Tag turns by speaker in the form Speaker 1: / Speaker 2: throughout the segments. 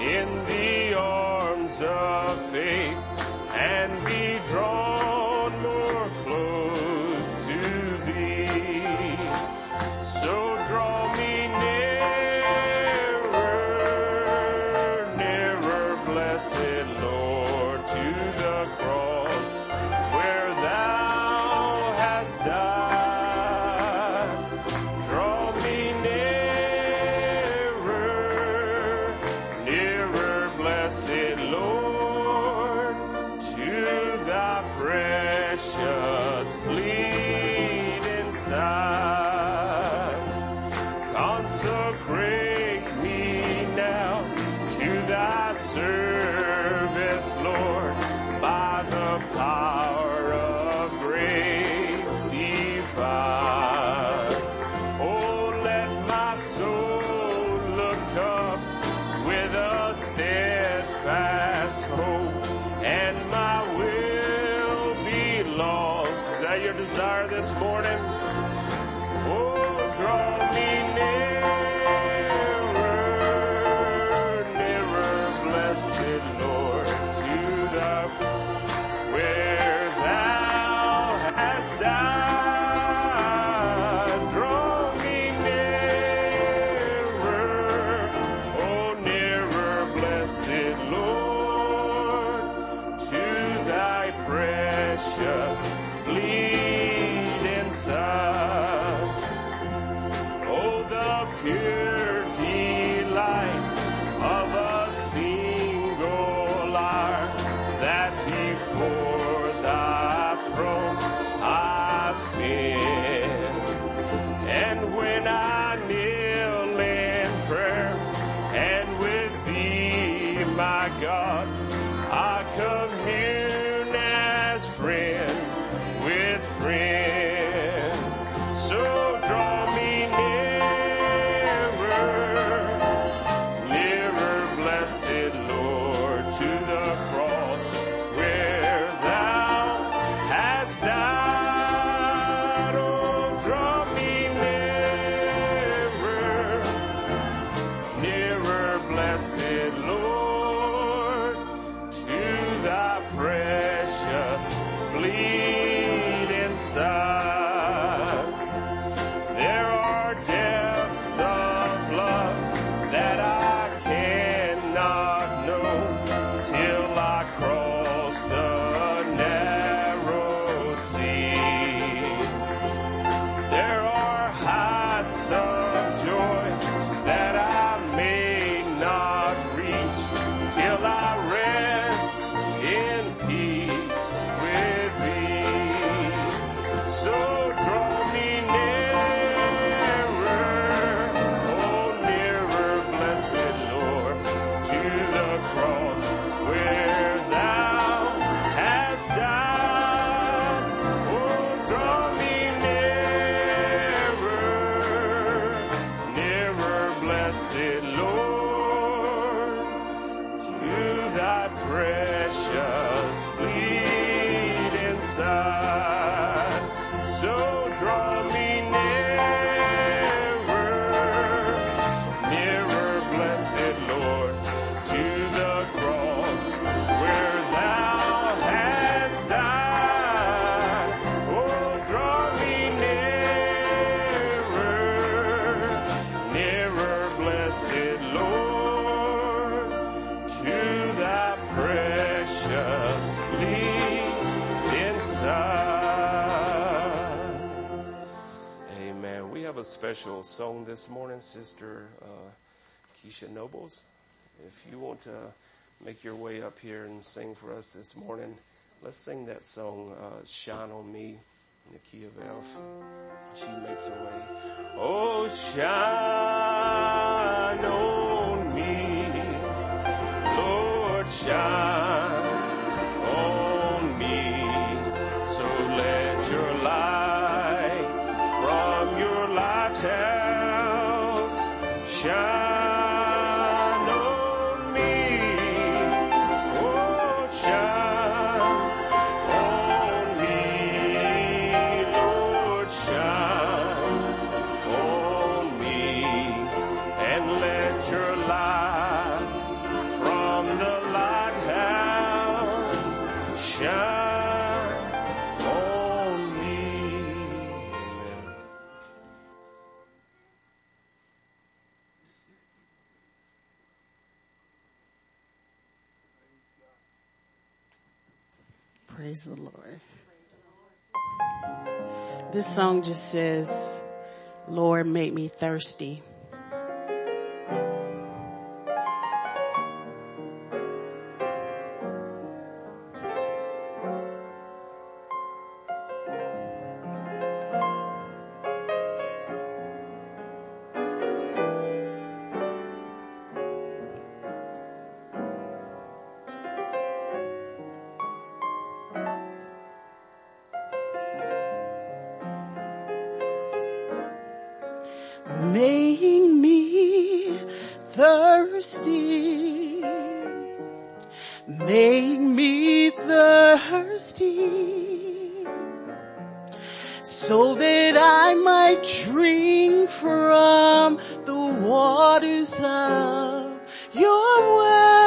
Speaker 1: in the arms of faith and be drawn more close to thee. So draw me nearer, nearer, blessed Lord, to the cross where thou hast died. Draw me nearer, nearer, blessed Lord, to thy precious bleeding side. Consecrate me now to thy service, Lord, by the power of grace divine. Oh, let my soul look up with a steadfast hope, and my will be lost. Is that your desire this morning? Oh, draw me nearer, nearer, blessed Lord, to the where thou hast died. Draw me nearer, oh, nearer, blessed Lord, to thy precious bleeding side. Oh, the pure delight of a single hour that before thy throne I spend. And when I kneel in prayer and with thee, my God, I commune as friend with friend. So draw me nearer, nearer, blessed Lord, to the cross where thou hast died. Oh, draw me nearer, nearer, blessed Lord, to thy precious bleeding side. There are depths of love that I cannot know till I cross the narrow sea. There are heights of joy that I may not reach till I rest in peace with thee. So draw me nearer, oh, nearer, blessed Lord, to the cross where thou hast died. Oh, draw me nearer, nearer, blessed Lord, to thy precious bleeding side. So draw me nearer, nearer, blessed Lord, to the cross where thou hast died. Oh, draw me nearer, nearer, blessed Lord, to thy precious bleeding side. Amen. We have a special song this morning, Sister Keisha Nobles. If you want to make your way up here and sing for us this morning, let's sing that song, Shine on Me, in the key of F. She makes her way. Oh, shine on me, Lord, shine on me. So let your light from your lighthouse shine on me. Oh, shine on me, Lord, shine on me. And let your
Speaker 2: Praise the Lord. This song just says, Lord, make me thirsty. Make me thirsty. Make me thirsty. So that I might drink from the waters of your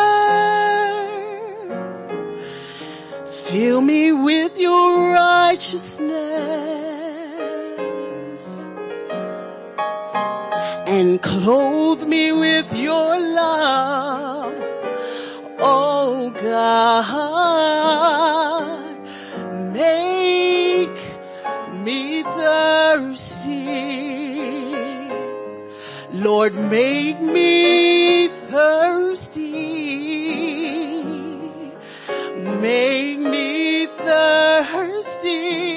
Speaker 2: word. Fill me with your righteousness. And clothe me with your love, oh God. Make me thirsty. Lord, make me thirsty. Make me thirsty.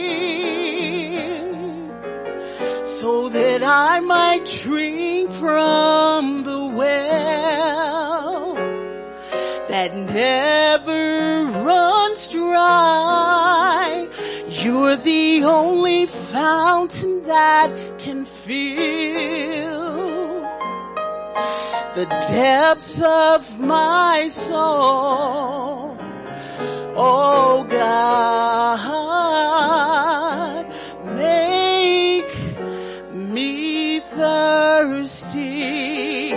Speaker 2: So that I might drink from the well that never runs dry. You're the only fountain that can fill the depths of my soul. Oh God, make me thirsty.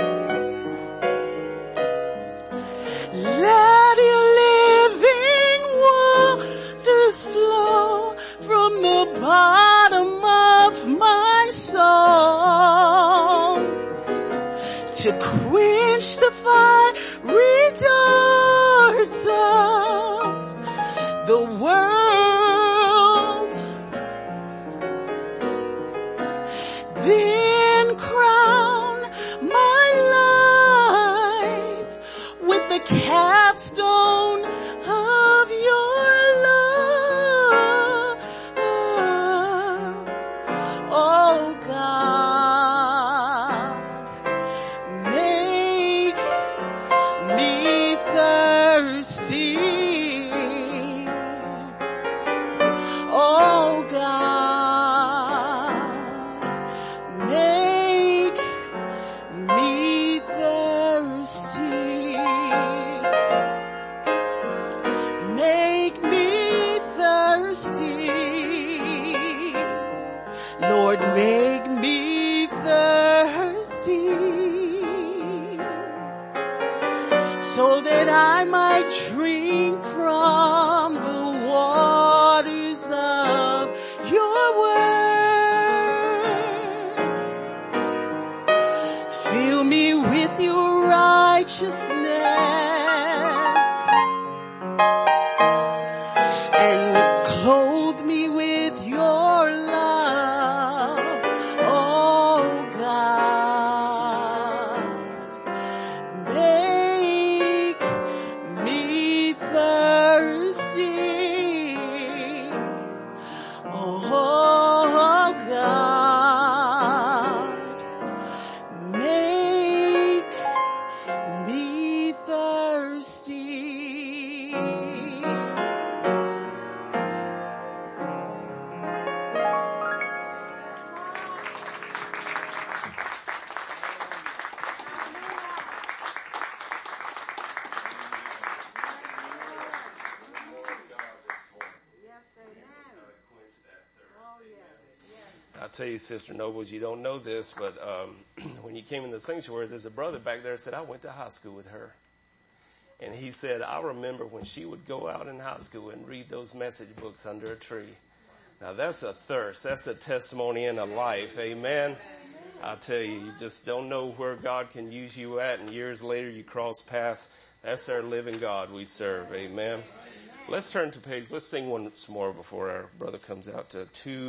Speaker 2: Let your living waters flow from the bottom of my soul to quench the fiery darts of the world. Then crown my life with the capstone of your love. Oh God, make me thirsty. Oh God, make me thirsty. Make me thirsty. Lord, make me thirsty. So that I might drink from the waters of your word. Fill me with your righteousness and clothe me with your love. Oh God, make me thirsty. Oh God, make me thirsty.
Speaker 1: I'll tell you, Sister Nobles, you don't know this, but when you came in the sanctuary, there's a brother back there that said, I went to high school with her. And he said, I remember when she would go out in high school and read those message books under a tree. Now that's a thirst. That's a testimony in a life. Amen. I tell you, you just don't know where God can use you at, and years later you cross paths. That's our living God we serve. Amen. Let's turn to let's sing once more before our brother comes out to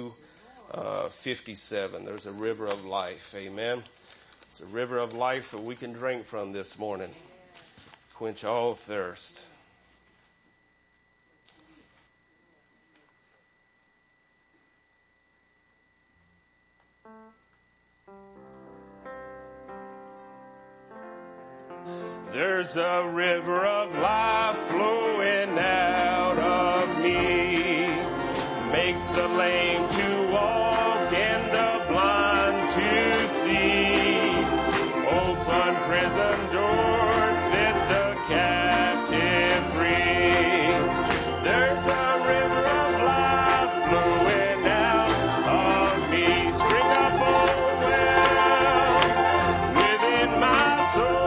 Speaker 1: 257. There's a river of life. Amen. It's a river of life that we can drink from this morning. Quench all thirst. There's a river of life flowing out of me, makes the lame to walk and the blind to see, open prison doors, set the captive free. There's a river of life flowing out of me, spring up, oh well, within my soul.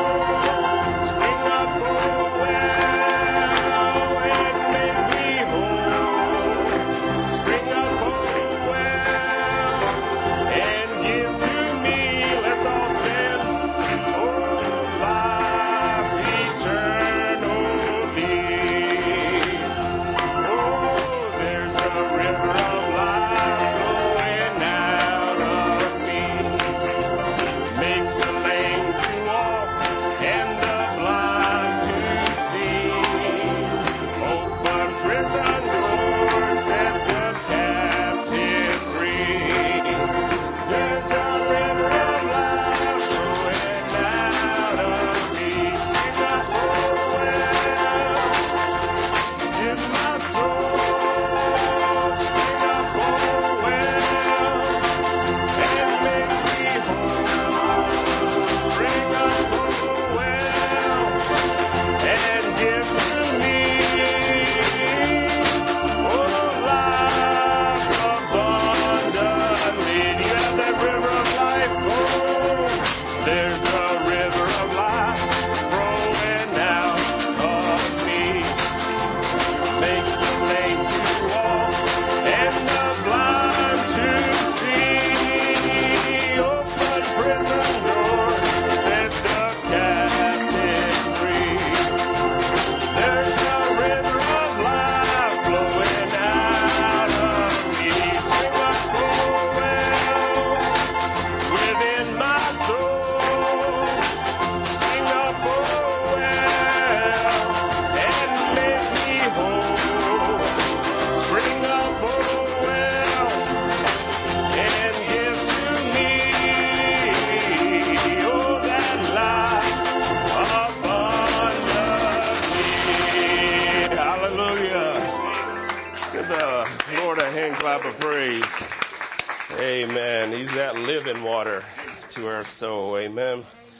Speaker 1: To our soul. Amen.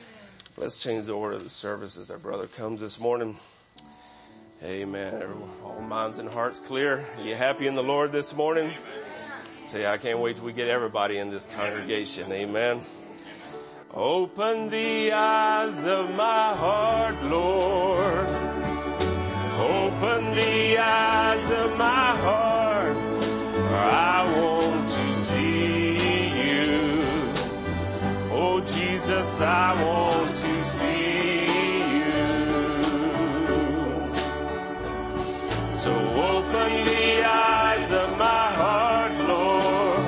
Speaker 1: Let's change the order of the service as our brother comes this morning. Amen. All minds and hearts clear. Are you happy in the Lord this morning? Tell you, I can't wait till we get everybody in this congregation. Amen. Open the eyes of my heart, Lord. Open the eyes of my heart, for I want to see. Oh, Jesus, I want to see you. So open the eyes of my heart, Lord.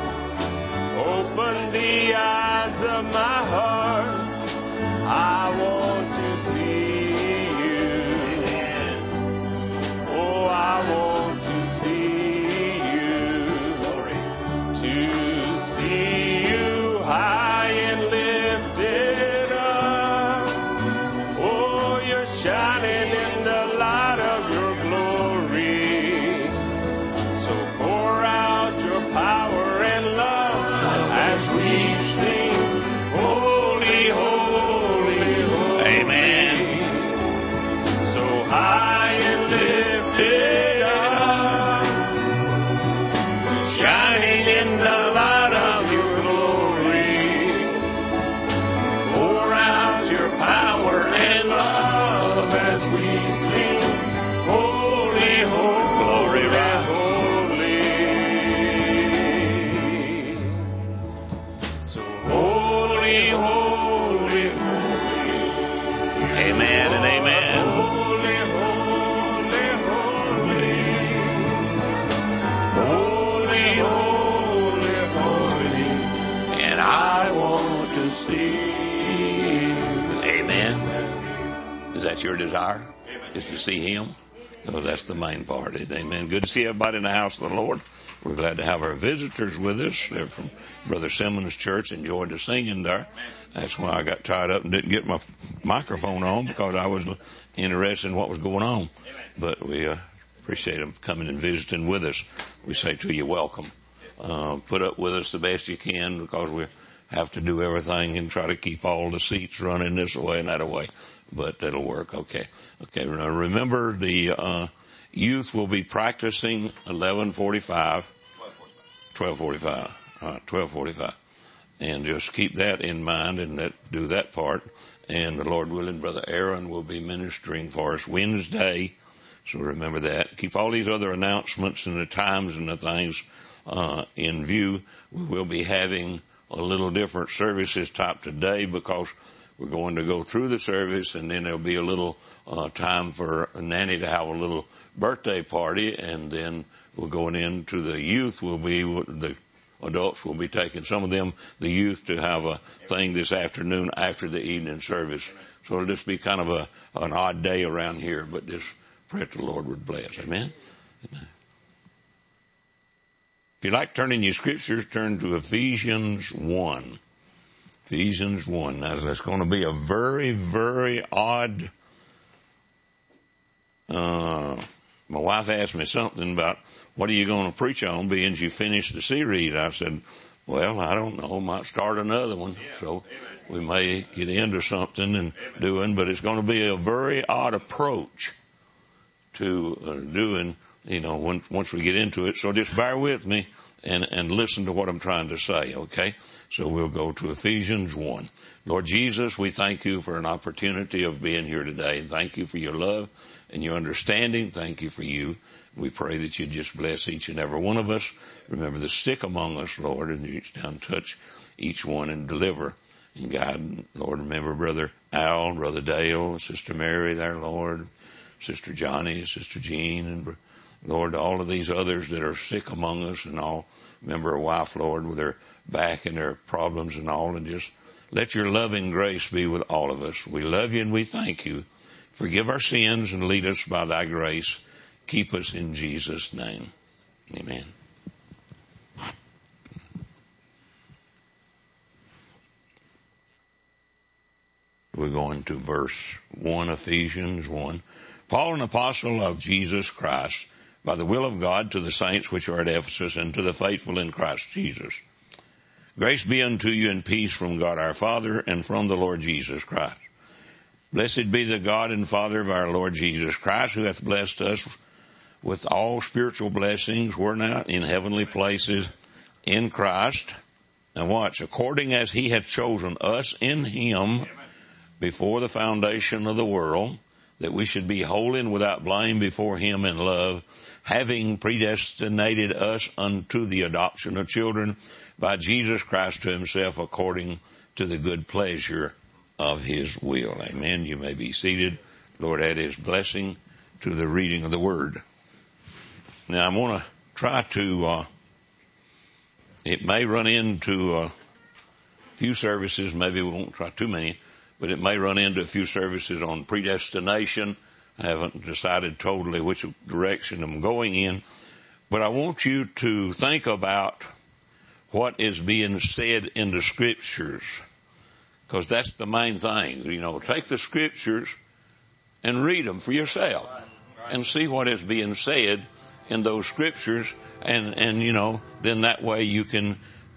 Speaker 1: Open the eyes of my heart. I want to see you. Oh, I want to see you. To see you high. Shining in the light of your glory. So pour out your power and love as we sing, holy, holy, holy. Amen. So high and lifted up, shining in the light of your glory. Pour out your power and love. As we sing, holy, holy, glory, holy. So holy, holy, holy. Amen and amen. Holy, holy, holy.
Speaker 3: thee. Amen. Is that your desire? Is to see him? No, that's the main part. Amen. Good to see everybody in the house of the Lord. We're glad to have our visitors with us. They're from Brother Simmons' church. Enjoyed the singing there. That's why I got tied up and didn't get my microphone on, because I was interested in what was going on. But we appreciate them coming and visiting with us. We say to you, welcome. Put up with us the best you can, because we have to do everything and try to keep all the seats running this way and that way. But it'll work. Okay. Now remember, the youth will be practicing 12:45. All right, 12:45. And just keep that in mind and do that part. And the Lord willing, Brother Aaron will be ministering for us Wednesday. So remember that. Keep all these other announcements and the times and the things in view. We will be having a little different services type today, because we're going to go through the service, and then there'll be a little time for Nanny to have a little birthday party, and then we're going into the youth. The adults will be taking some of them, the youth, to have a thing this afternoon after the evening service. So it'll just be kind of an odd day around here, but just pray that the Lord would bless. Amen. If you like turning your scriptures, turn to Ephesians 1. Ephesians 1. Now, that's going to be a very, very odd. My wife asked me something about, what are you going to preach on, being you finished the series? I said, well, I don't know. Might start another one. So we may get into something and doing, but it's going to be a very odd approach to doing, once we get into it. So just bear with me and listen to what I'm trying to say, okay? So we'll go to Ephesians 1. Lord Jesus, we thank you for an opportunity of being here today. And thank you for your love and your understanding. Thank you for you. We pray that you just bless each and every one of us. Remember the sick among us, Lord, and you reach down and touch each one and deliver and guide. Lord, remember Brother Al, Brother Dale, Sister Mary there, Lord, Sister Johnny, Sister Jean, and Lord, all of these others that are sick among us, and all. Remember a wife, Lord, with her back and their problems and all, and just let your loving grace be with all of us. We love you and we thank you. Forgive our sins and lead us by thy grace. Keep us in Jesus' name. Amen. We're going to verse 1, Ephesians 1. Paul, an apostle of Jesus Christ, by the will of God, to the saints which are at Ephesus, and to the faithful in Christ Jesus. Grace be unto you and peace from God our Father and from the Lord Jesus Christ. Blessed be the God and Father of our Lord Jesus Christ, who hath blessed us with all spiritual blessings, were now in heavenly places in Christ. Now watch, according as he hath chosen us in him before the foundation of the world, that we should be holy and without blame before him in love, having predestinated us unto the adoption of children by Jesus Christ to himself, according to the good pleasure of his will. Amen. You may be seated. Lord, add his blessing to the reading of the word. Now, I'm going to try to, it may run into a few services, maybe we won't try too many, but it may run into a few services on predestination. I haven't decided totally which direction I'm going in, but I want you to think about what is being said in the scriptures, because that's the main thing. Take the scriptures and read them for yourself and see what is being said in those scriptures, and then that way you can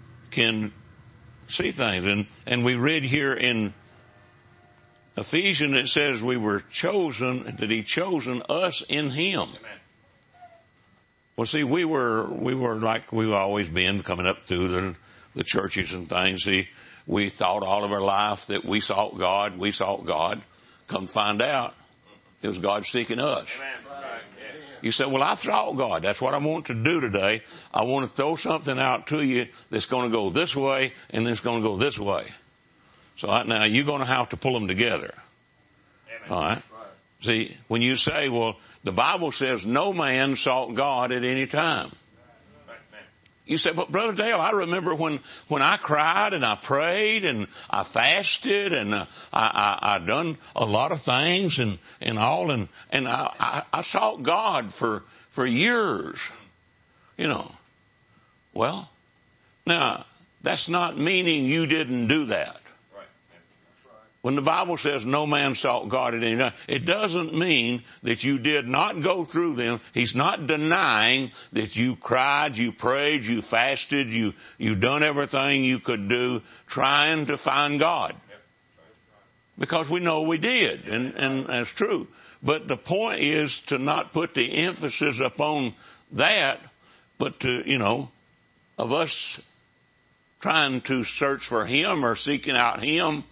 Speaker 3: see things. And we read here in Ephesians, it says we were chosen, that he chosen us in him. Amen. Well, see, we were like we've always been coming up through the churches and things. See, we thought all of our life that we sought God. Come find out, it was God seeking us. Amen. You say, well, I sought God. That's what I want to do today. I want to throw something out to you that's going to go this way and it's going to go this way. So now you're going to have to pull them together. Amen. All right. See, when you say, well, the Bible says no man sought God at any time. You say, but Brother Dale, I remember when I cried and I prayed and I fasted and I done a lot of things and all and I sought God for years, you know. Well, now that's not meaning you didn't do that. When the Bible says no man sought God at any time, it doesn't mean that you did not go through them. He's not denying that you cried, you prayed, you fasted, you done everything you could do trying to find God. Because we know we did, and that's true. But the point is to not put the emphasis upon that, but to, you know, of us trying to search for Him or seeking out Him.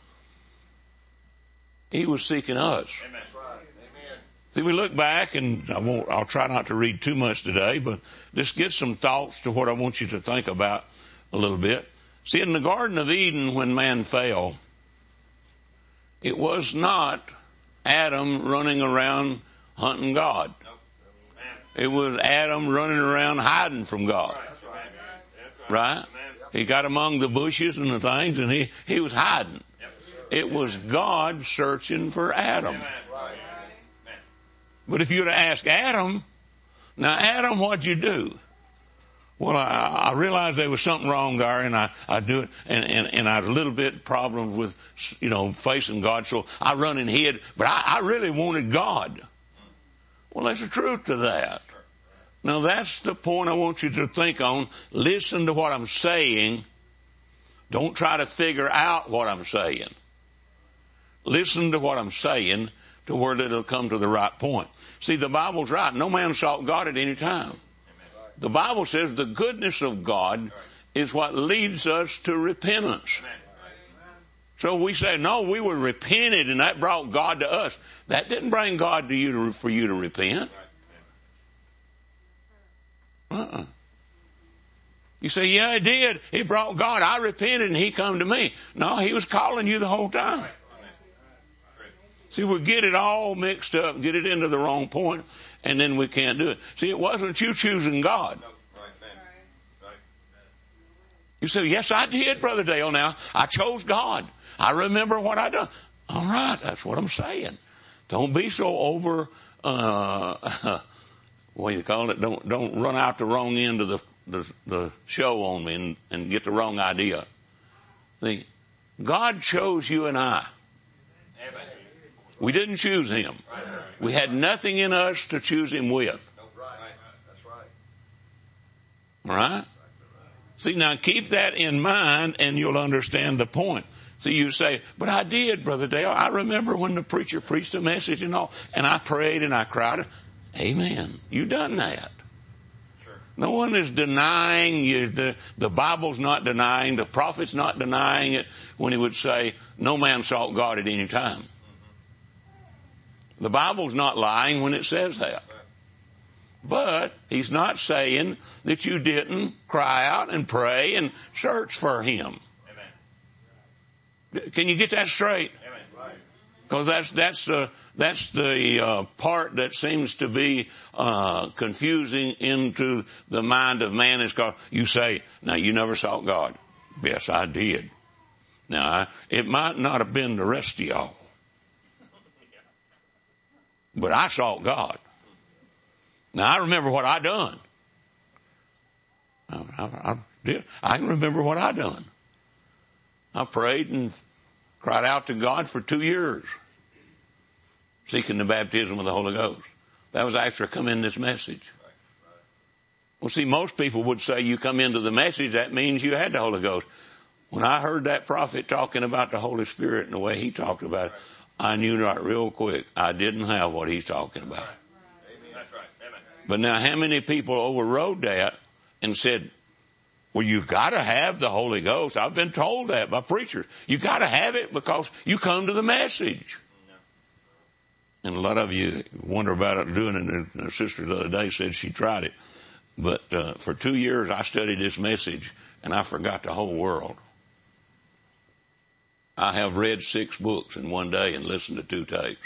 Speaker 3: He was seeking us. Amen. See, we look back, and I'll try not to read too much today, but just get some thoughts to what I want you to think about a little bit. See, in the Garden of Eden, when man fell, it was not Adam running around hunting God. It was Adam running around hiding from God. Right? He got among the bushes and the things, and he was hiding. It was God searching for Adam. But if you were to ask Adam, now Adam, what'd you do? Well, I realized there was something wrong there, and I do it, and I had a little bit problem with, you know, facing God, so I run and hid, but I really wanted God. Well, there's a truth to that. Now that's the point I want you to think on. Listen to what I'm saying. Don't try to figure out what I'm saying. Listen to what I'm saying to where it'll come to the right point. See, the Bible's right. No man sought God at any time. The Bible says the goodness of God is what leads us to repentance. So we say, no, we were repented and that brought God to us. That didn't bring God to you for you to repent. You say, yeah, it did. It brought God. I repented and He come to me. No, He was calling you the whole time. See, we get it all mixed up, get it into the wrong point, and then we can't do it. See, it wasn't you choosing God. You say, yes, I did, Brother Dale. Now, I chose God. I remember what I done. All right, that's what I'm saying. Don't be so over, what do you call it? Don't run out the wrong end of the show on me and get the wrong idea. See, God chose you and I. We didn't choose Him. We had nothing in us to choose Him with.
Speaker 4: That's right.
Speaker 3: All right? See, now keep that in mind and you'll understand the point. See, you say, but I did, Brother Dale. I remember when the preacher preached a message and all, and I prayed and I cried. Amen. You done that. Sure. No one is denying you. The Bible's not denying. The prophet's not denying it when he would say, no man sought God at any time. The Bible's not lying when it says that. But He's not saying that you didn't cry out and pray and search for Him. Amen. Can you get that straight? Because that's the part that seems to be confusing into the mind of man. Is called, you say, now you never sought God. Yes, I did. Now, it might not have been the rest of y'all. But I sought God. Now I remember what I done. I did. I can remember what I done. I prayed and cried out to God for 2 years, seeking the baptism of the Holy Ghost. That was after I come in this message. Well, see, most people would say you come into the message, that means you had the Holy Ghost. When I heard that prophet talking about the Holy Spirit and the way he talked about it, I knew that real quick. I didn't have what he's talking about. But now how many people overrode that and said, well, you gotta have the Holy Ghost. I've been told that by preachers. You gotta have it because you come to the message. And a lot of you wonder about it doing it. And a sister the other day said she tried it. But for 2 years I studied this message and I forgot the whole world. I have read 6 books in one day and listened to 2 tapes.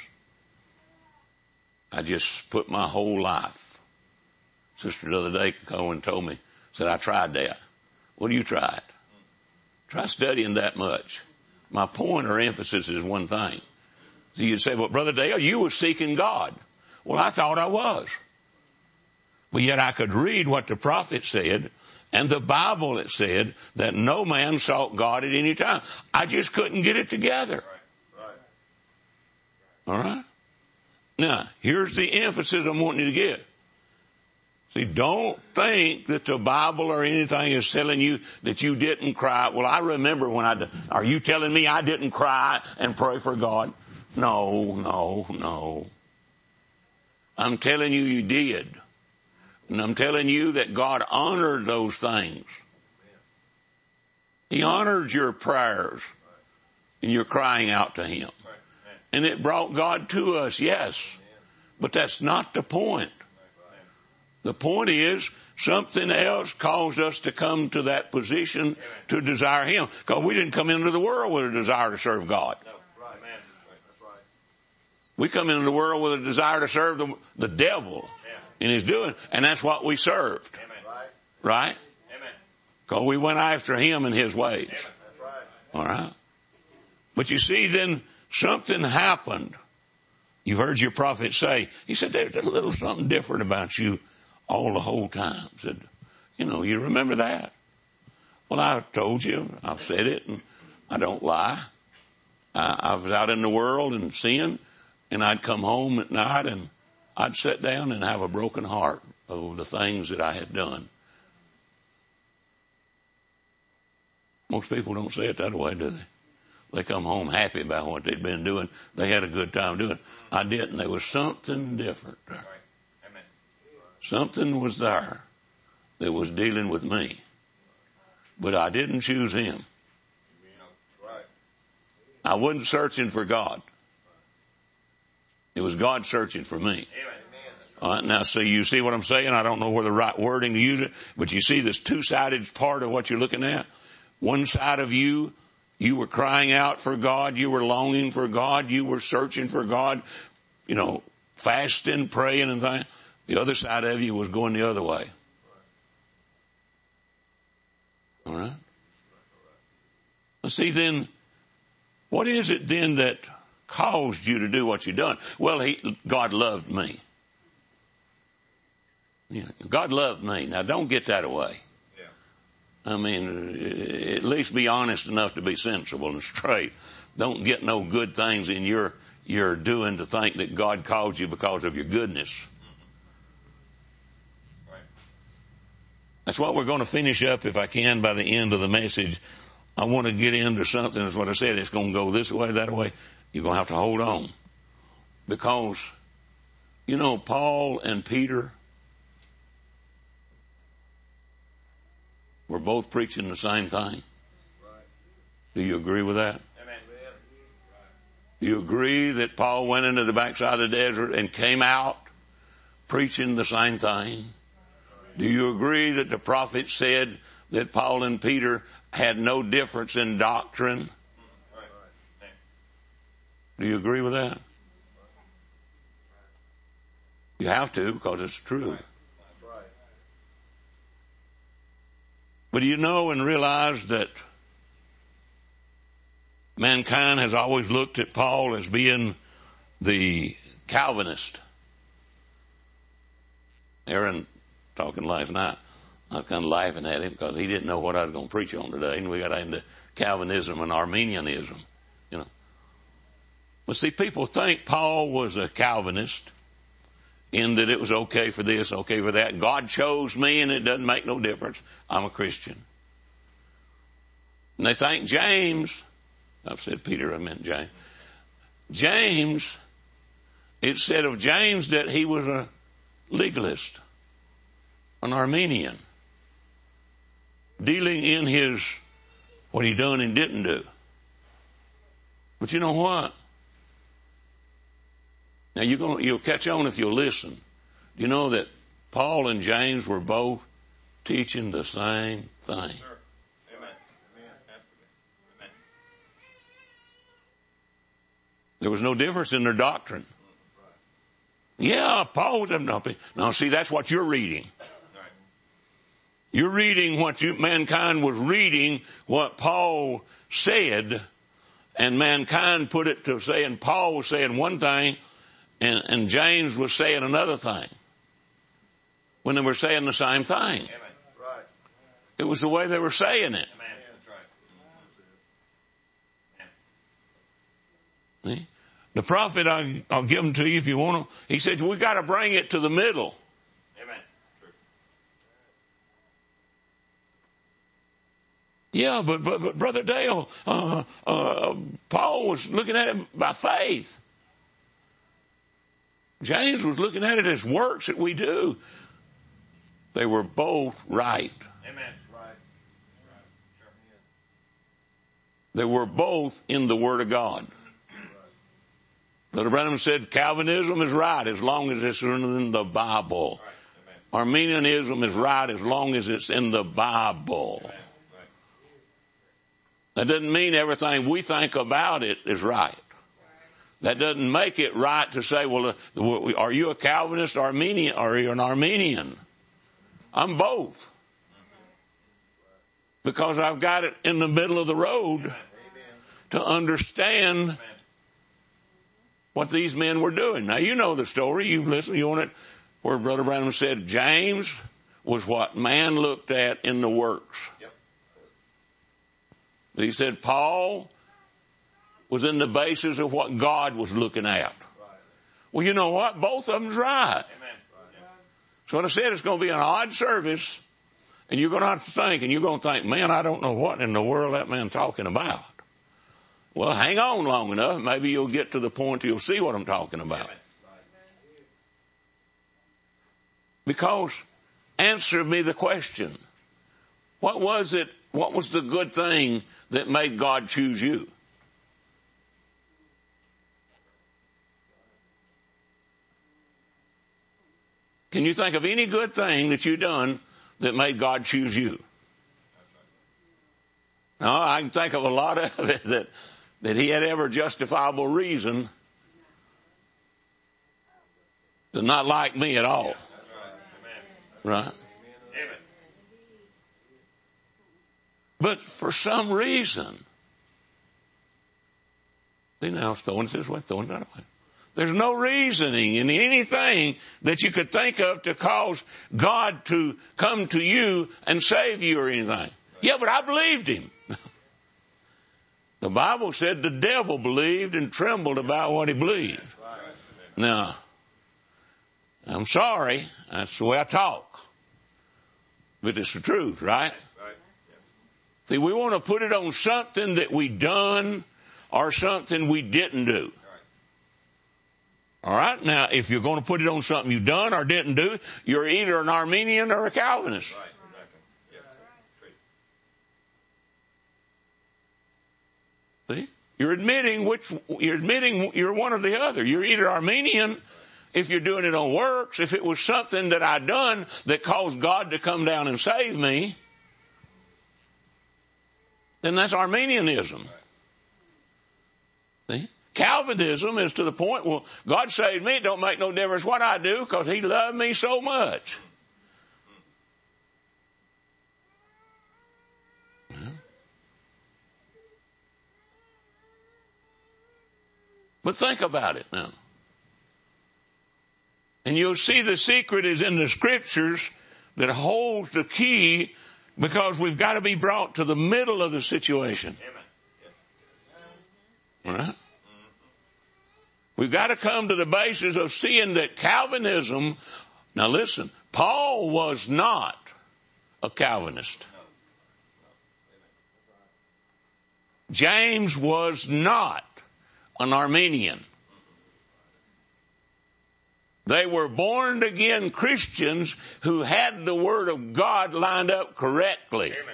Speaker 3: I just put my whole life. Sister the other day called and told me, Said, I tried that. What do you try it? Try studying that much. My point or emphasis is one thing. So you'd say, well, Brother Dale, you were seeking God. Well, I thought I was. But yet I could read what the prophet said and the Bible that said that no man sought God at any time. I just couldn't get it together. All right? Now, here's the emphasis I'm wanting you to get. See, don't think that the Bible or anything is telling you that you didn't cry. Well, I remember when are you telling me I didn't cry and pray for God? No. I'm telling you, you did. And I'm telling you that God honored those things. He honored your prayers and your crying out to Him. And it brought God to us, yes. But that's not the point. The point is something else caused us to come to that position to desire Him. Because we didn't come into the world with a desire to serve God. We come into the world with a desire to serve the devil in his doing. And that's what we served. Right? Because we went after him and his ways. All right? But you see, then something happened. You've heard your prophet say, he said, there's a little something different about you all the whole time. He said, you remember that? Well, I told you, I've said it, and I don't lie. I was out in the world and sin, and I'd come home at night and I'd sit down and have a broken heart over the things that I had done. Most people don't say it that way, do they? They come home happy about what they'd been doing. They had a good time doing it. I didn't. There was something different there. Something was there that was dealing with me. But I didn't choose Him. I wasn't searching for God. It was God searching for me. All right, now, so you see what I'm saying? I don't know where the right wording to use it, but you see this two-sided part of what you're looking at? One side of you were crying out for God, you were longing for God, you were searching for God, fasting, praying and things. The other side of you was going the other way. All right? Well, see then, what is it then that caused you to do what you done? Well, God loved me. God loved me. Now don't get that away. I mean, at least be honest enough to be sensible and straight. Don't get no good things in your doing to think that God called you because of your goodness. That's what we're going to finish up, if I can, by the end of the message. I want to get into something, that's what I said, it's going to go this way, that way. You're going to have to hold on. Because, Paul and Peter were both preaching the same thing. Do you agree with that? Amen. Do you agree that Paul went into the backside of the desert and came out preaching the same thing? Do you agree that the prophet said that Paul and Peter had no difference in doctrine? Do you agree with that? You have to, because it's true. But you know and realize that mankind has always looked at Paul as being the Calvinist. Aaron talking last night, I was kind of laughing at him because he didn't know what I was going to preach on today, and we got into Calvinism and Arminianism, But see, people think Paul was a Calvinist in that it was okay for this, okay for that. God chose me and it doesn't make no difference. I'm a Christian. And they think James, I've said Peter, I meant James. James, it said of James that he was a legalist, an Arminian, dealing in his, what he done and didn't do. But you know what? Now you'll catch on if you'll listen. You know that Paul and James were both teaching the same thing. Amen. There was no difference in their doctrine. Yeah, Paul didn't. No, see, that's what you're reading. You're reading what mankind was reading, what Paul said, and mankind put it to saying Paul was saying one thing and James was saying another thing when they were saying the same thing.
Speaker 1: Amen. Right.
Speaker 3: It was the way they were saying it.
Speaker 1: Amen. That's right.
Speaker 3: See? The prophet, I'll give him to you if you want to. He said, we got to bring it to the middle.
Speaker 1: Amen. True.
Speaker 3: Yeah, but Brother Dale, Paul was looking at it by faith. James was looking at it as works that we do. They were both right.
Speaker 1: Amen. Right. Sure.
Speaker 3: They were both in the Word of God. Brother Branham said Calvinism is right as long as it's in the Bible. Right. Arminianism is right as long as it's in the Bible. Right. That doesn't mean everything we think about it is right. That doesn't make it right to say, well, are you a Calvinist, Arminian, or are you an Arminian? I'm both. Because I've got it in the middle of the road to understand what these men were doing. Now, you know the story. You've listened. You want it where Brother Branham said James was what man looked at in the works.
Speaker 1: Yep.
Speaker 3: He said Paul was in the basis of what God was looking at. Right. Well, you know what? Both of them's right.
Speaker 1: Amen.
Speaker 3: So what I said, it's going to be an odd service, and you're going to have to think, and you're going to think, man, I don't know what in the world that man's talking about. Well, hang on long enough. Maybe you'll get to the point you'll see what I'm talking about.
Speaker 1: Amen.
Speaker 3: Because, answer me the question. What was it, what was the good thing that made God choose you? Can you think of any good thing that you've done that made God choose you? No, I can think of a lot of it that he had every justifiable reason to not like me at all. Right? But for some reason, see now it's throwing it this way, throwing that way. There's no reasoning in anything that you could think of to cause God to come to you and save you or anything. Yeah, but I believed him. The Bible said the devil believed and trembled about what he believed. Now, I'm sorry, that's the way I talk. But it's the truth, right? See, we want to put it on something that we done or something we didn't do. All right. Now, if you're going to put it on something you done or didn't do, you're either an Arminian or a Calvinist.
Speaker 1: Right. Exactly.
Speaker 3: See? You're admitting you're one or the other. You're either Arminian if you're doing it on works. If it was something that I done that caused God to come down and save me, then that's Arminianism. See? Calvinism is to the point, well, God saved me. It don't make no difference what I do because he loved me so much. Yeah. But think about it now. And you'll see the secret is in the scriptures that holds the key, because we've got to be brought to the middle of the situation.
Speaker 1: Amen.
Speaker 3: All right? We've got to come to the basis of seeing that Calvinism, now listen, Paul was not a Calvinist. James was not an Arminian. They were born again Christians who had the Word of God lined up correctly.
Speaker 1: Amen.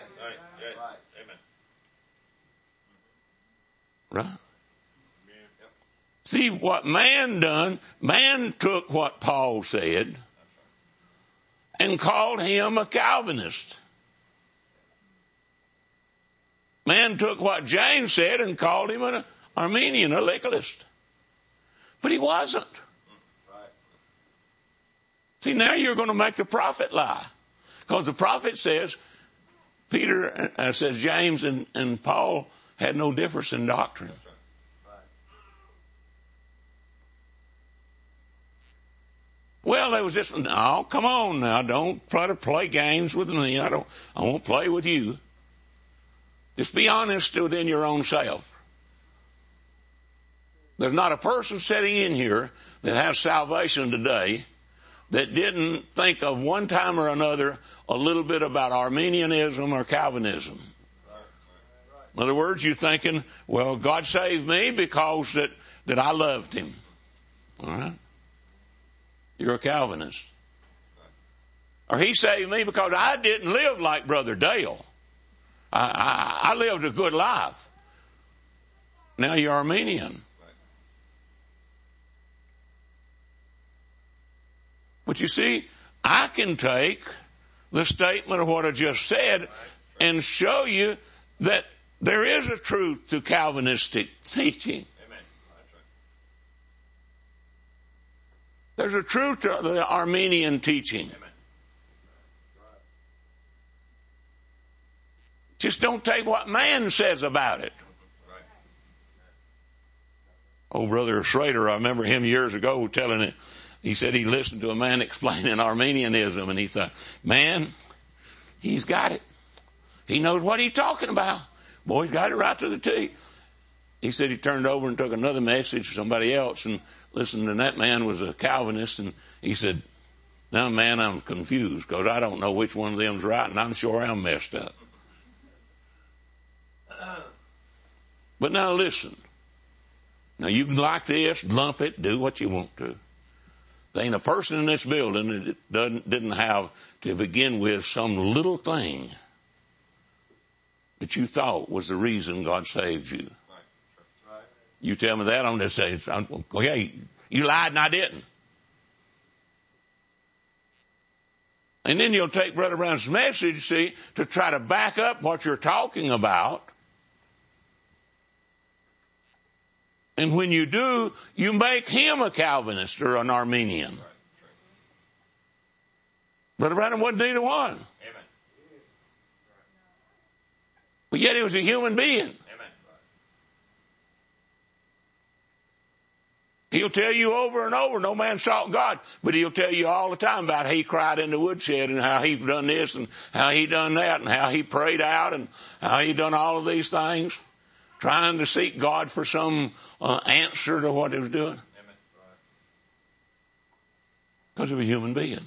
Speaker 3: Right? See what man done, man took what Paul said and called him a Calvinist. Man took what James said and called him an Arminian, a legalist. But he wasn't. See, now you're going to make the prophet lie. Because the prophet says, Peter says James and Paul had no difference in doctrine. Well, there was just, no, come on now, don't try to play games with me. I won't play with you. Just be honest within your own self. There's not a person sitting in here that has salvation today that didn't think of one time or another a little bit about Arminianism or Calvinism. In other words, you're thinking, well, God saved me because that I loved him. All right? You're a Calvinist. Or he saved me because I didn't live like Brother Dale. I lived a good life. Now you're Arminian. But you see, I can take the statement of what I just said and show you that there is a truth to Calvinistic teaching. There's a truth to the Arminian teaching. Just don't take what man says about it. Oh, Brother Schrader, I remember him years ago telling it. He said he listened to a man explaining Arminianism, and he thought, man, he's got it. He knows what he's talking about. Boy, he's got it right to the T. He said he turned over and took another message to somebody else and listened, and that man was a Calvinist, and he said, now, man, I'm confused because I don't know which one of them's right, and I'm sure I'm messed up. But now listen. Now you can like this, lump it, do what you want to. There ain't a person in this building that didn't have to begin with some little thing that you thought was the reason God saved you. You tell me that, I'm just saying, okay, you lied and I didn't. And then you'll take Brother Brown's message, see, to try to back up what you're talking about. And when you do, you make him a Calvinist or an Arminian. Brother Branham wasn't either one. Amen. But yet he was a human being. Amen. He'll tell you over and over, no man sought God, but he'll tell you all the time about how he cried in the woodshed and how he done this and how he done that and how he prayed out and how he done all of these things, trying to seek God for some answer to what he was doing. Because he was a human being.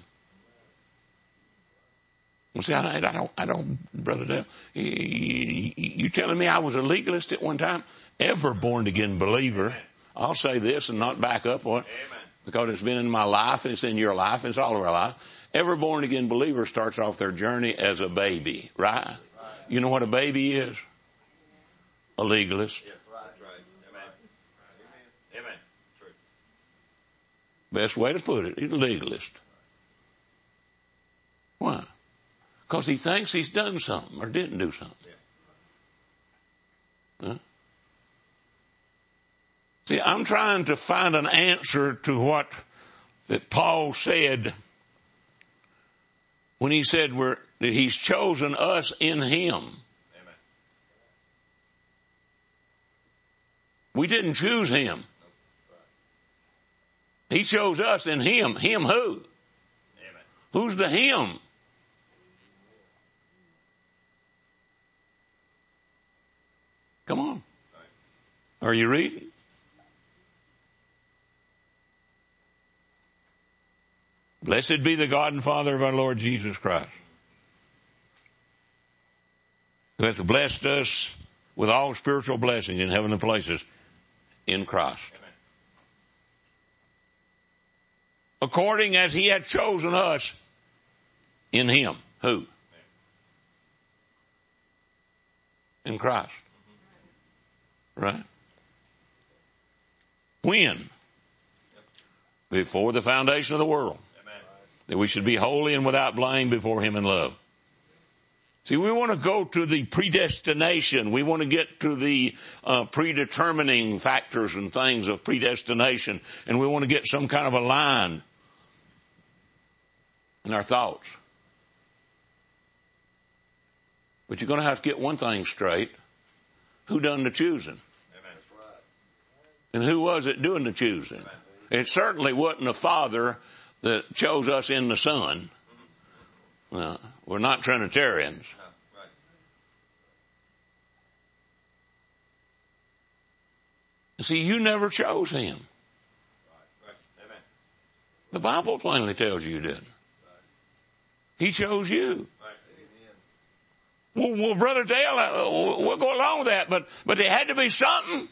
Speaker 3: Well, see, I don't, Brother Dale, you telling me I was a legalist at one time? Ever born again believer. Amen. I'll say this and not back up on it because it's been in my life and it's in your life and it's all of our life. Every born again believer starts off their journey as a baby, right? You know what a baby is? A legalist.
Speaker 4: Yes, right. Amen. Amen. True.
Speaker 3: Best way to put it, he's a legalist. Why? Because he thinks he's done something or didn't do something. Huh? See, I'm trying to find an answer to what that Paul said when he said that he's chosen us in him.
Speaker 4: Amen.
Speaker 3: We didn't choose him. He chose us in him. Him who?
Speaker 4: Amen.
Speaker 3: Who's the him? Come on. Are you reading? Blessed be the God and Father of our Lord Jesus Christ, who hath blessed us with all spiritual blessings in heavenly places in Christ.
Speaker 4: Amen.
Speaker 3: According as he had chosen us in him. Who?
Speaker 4: Amen.
Speaker 3: In Christ. Right? When? Before the foundation of the world. That we should be holy and without blame before him in love. See, we want to go to the predestination. We want to get to the predetermining factors and things of predestination. And we want to get some kind of a line in our thoughts. But you're going to have to get one thing straight. Who done the choosing? And who was it doing the choosing? It certainly wasn't the Father that chose us in the Son. No, we're not Trinitarians. See, you never chose him. The Bible plainly tells you didn't. He chose you. Well, Brother Dale, we'll go along with that, but there had to be something.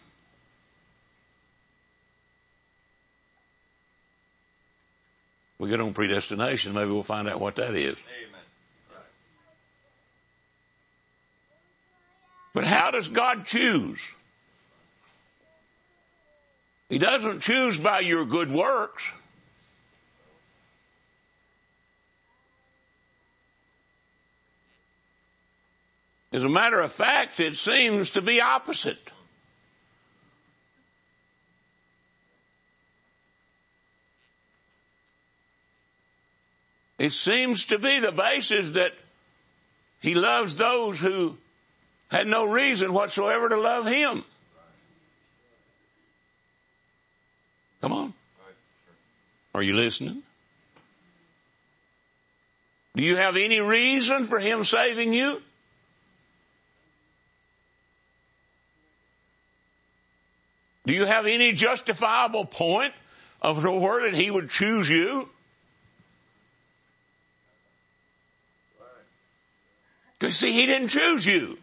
Speaker 3: We get on predestination, maybe we'll find out what that is.
Speaker 4: Amen.
Speaker 3: But how does God choose? He doesn't choose by your good works. As a matter of fact, it seems to be opposite. It seems to be the basis that he loves those who had no reason whatsoever to love him. Come on. Are you listening? Do you have any reason for him saving you? Do you have any justifiable point of where that he would choose you? Because see, he didn't choose you.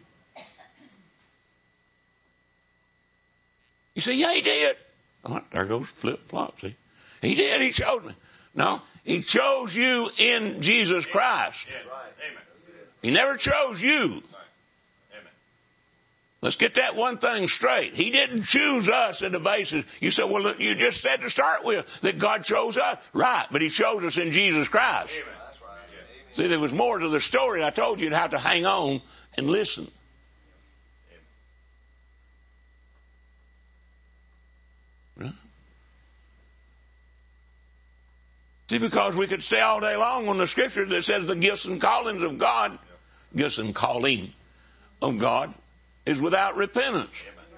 Speaker 3: You say, yeah, he did. Oh, there goes flip-flop, see. He did, he chose me. No, he chose you in Jesus Christ. He never chose you. Let's get that one thing straight. He didn't choose us in the basis. You said, well, you just said to start with that God chose us. Right, but he chose us in Jesus Christ. Amen. That's right. See, there was more to the story. I told you you'd have to hang on and listen. Right? See, because we could say all day long on the scripture that says the gifts and callings of God, gifts and calling of God, is without repentance.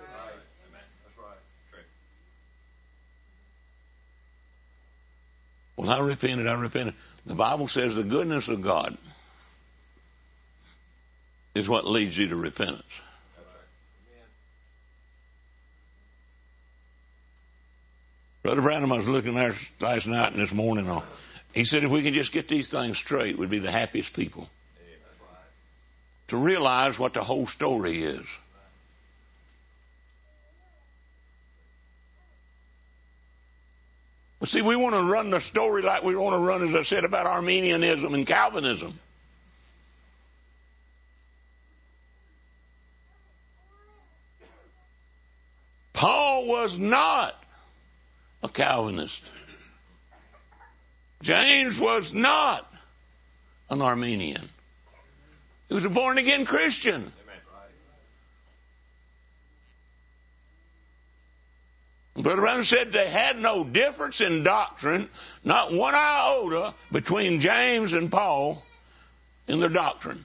Speaker 3: Well, I repented. The Bible says the goodness of God is what leads you to repentance. Brother Branham, I was looking there last night and this morning. He said if we can just get these things straight, we'd be the happiest people. To realize what the whole story is. But see, we want to run the story like we want to run, as I said, about Arminianism and Calvinism. Paul was not a Calvinist. James was not an Arminian. He was a born-again Christian. Brother Branham said they had no difference in doctrine, not one iota between James and Paul in their doctrine.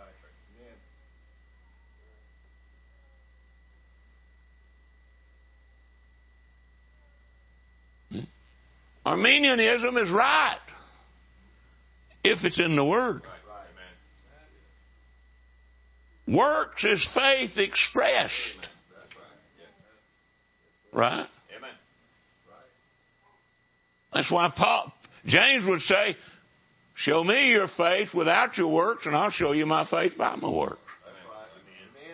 Speaker 3: Arminianism is right if it's in the Word. Works is faith expressed. Right? Amen. That's why James would say, show me your faith without your works and I'll show you my faith by my works. Amen.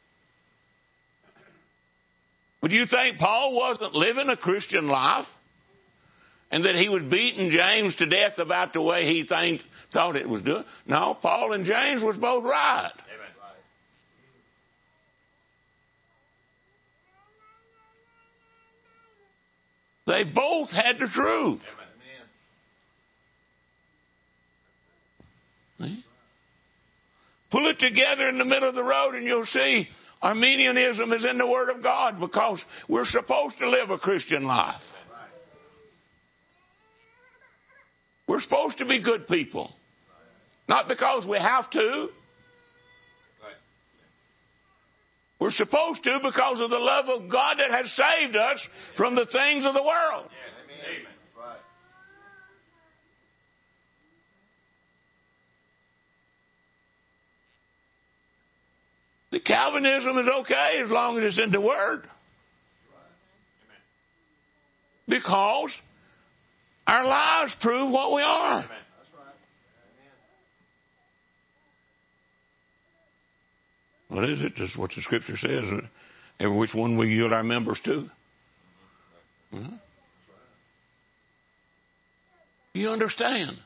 Speaker 3: But do you think Paul wasn't living a Christian life? And that he was beating James to death about the way he thought it was doing? No, Paul and James was both right. They both had the truth. Amen. Pull it together in the middle of the road and you'll see Arminianism is in the Word of God because we're supposed to live a Christian life. We're supposed to be good people. Not because we have to. We're supposed to because of the love of God that has saved us from the things of the world.
Speaker 4: Yes. Amen. Right.
Speaker 3: The Calvinism is okay as long as it's in the Word. Because our lives prove what we are.
Speaker 4: Amen.
Speaker 3: What is it? Just what the Scripture says. Every which one we yield our members to. You understand?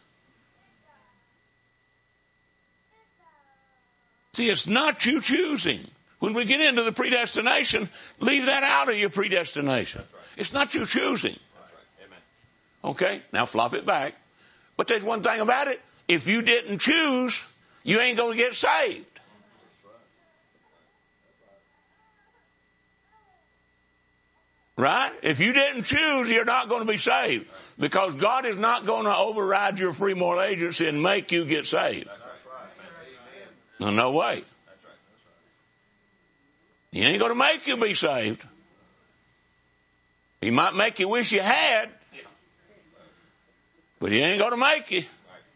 Speaker 3: See, it's not you choosing. When we get into the predestination, leave that out of your predestination. It's not you choosing. Okay, now flop it back. But there's one thing about it. If you didn't choose, you ain't going to get saved. Right? If you didn't choose, you're not going to be saved. Because God is not going to override your free moral agency and make you get saved. No, no way. He ain't going to make you be saved. He might make you wish you had. But he ain't going to make you.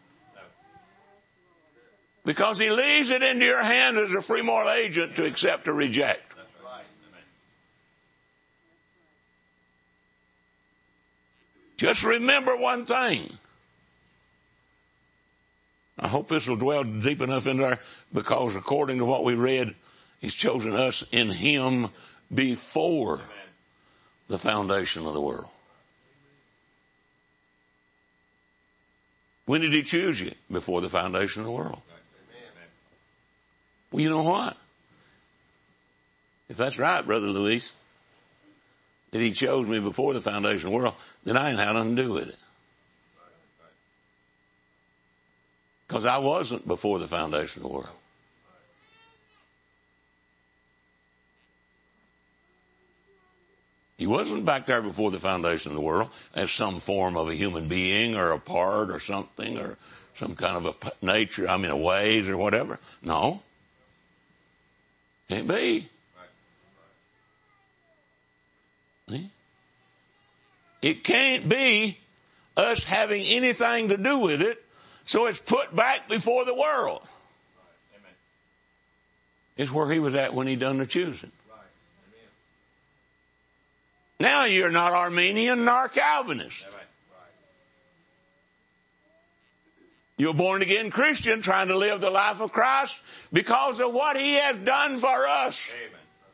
Speaker 3: Because he leaves it into your hand as a free moral agent to accept or reject. Just remember one thing. I hope this will dwell deep enough in there, because according to what we read, he's chosen us in him before the foundation of the world. When did he choose you? Before the foundation of the world. Well, you know what? If that's right, Brother Luis, that he chose me before the foundation of the world, then I ain't had nothing to do with it. Because I wasn't before the foundation of the world. He wasn't back there before the foundation of the world as some form of a human being or a part or something or some kind of a nature, a ways or whatever. No. Can't be. See? It can't be us having anything to do with it, so it's put back before the world. It's where he was at when he done the choosing. Now you're not Arminian nor Calvinist. You're a born again Christian trying to live the life of Christ because of what he has done for us.
Speaker 4: Amen.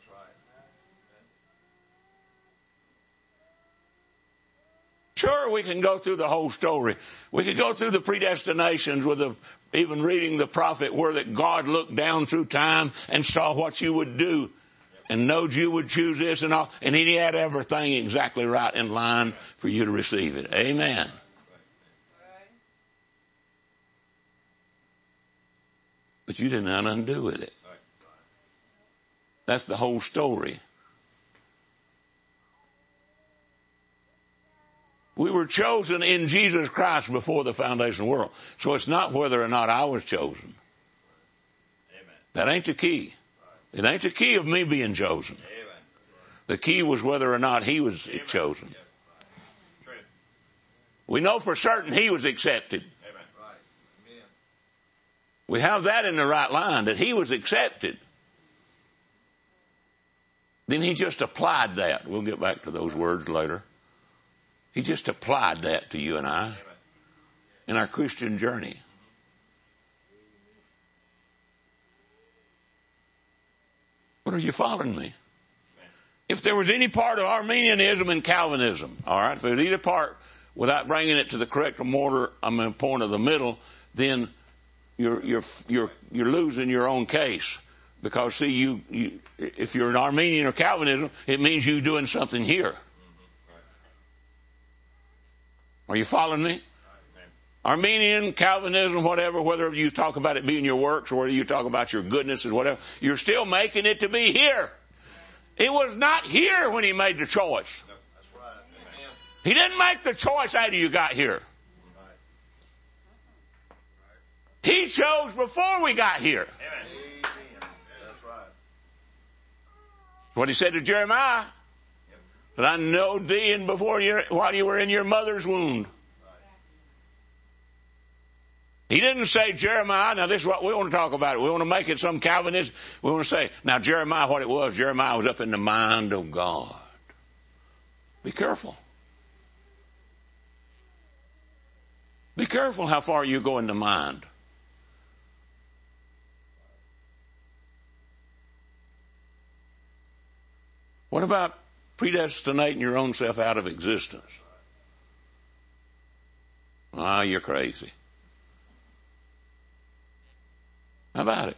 Speaker 3: Sure, we can go through the whole story. We could go through the predestinations with even reading the prophet where that God looked down through time and saw what you would do and knowed you would choose this and all. And he had everything exactly right in line for you to receive it. Amen. But you didn't have nothing to do with it. That's the whole story. We were chosen in Jesus Christ before the foundation of the world. So it's not whether or not I was chosen.
Speaker 4: Amen.
Speaker 3: That ain't the key. It ain't the key of me being chosen.
Speaker 4: Amen.
Speaker 3: The key was whether or not he was chosen.
Speaker 4: True.
Speaker 3: We know for certain he was accepted.
Speaker 4: Amen. Right. Amen.
Speaker 3: We have that in the right line, that he was accepted. Then he just applied that. We'll get back to those words later. He just applied that to you and I in our Christian journey. What are you following me? If there was any part of Arminianism and Calvinism, all right, if there was either part without bringing it to the correct mortar, point of the middle, then you're losing your own case. Because see, you if you're an Arminian or Calvinism, it means you're doing something here. Are you following me? Arminian, Calvinism, whatever, whether you talk about it being your works or whether you talk about your goodness and whatever, you're still making it to be here. It was not here when he made the choice. He didn't make the choice after you got here. He chose before we got here. What he said to Jeremiah. But I know thee and while you were in your mother's womb. He didn't say, Jeremiah, now this is what we want to talk about. We want to make it some Calvinist. We want to say, now Jeremiah, what it was, Jeremiah was up in the mind of God. Be careful. Be careful how far you go in the mind. What about predestinating your own self out of existence? Ah, you're crazy. How about it?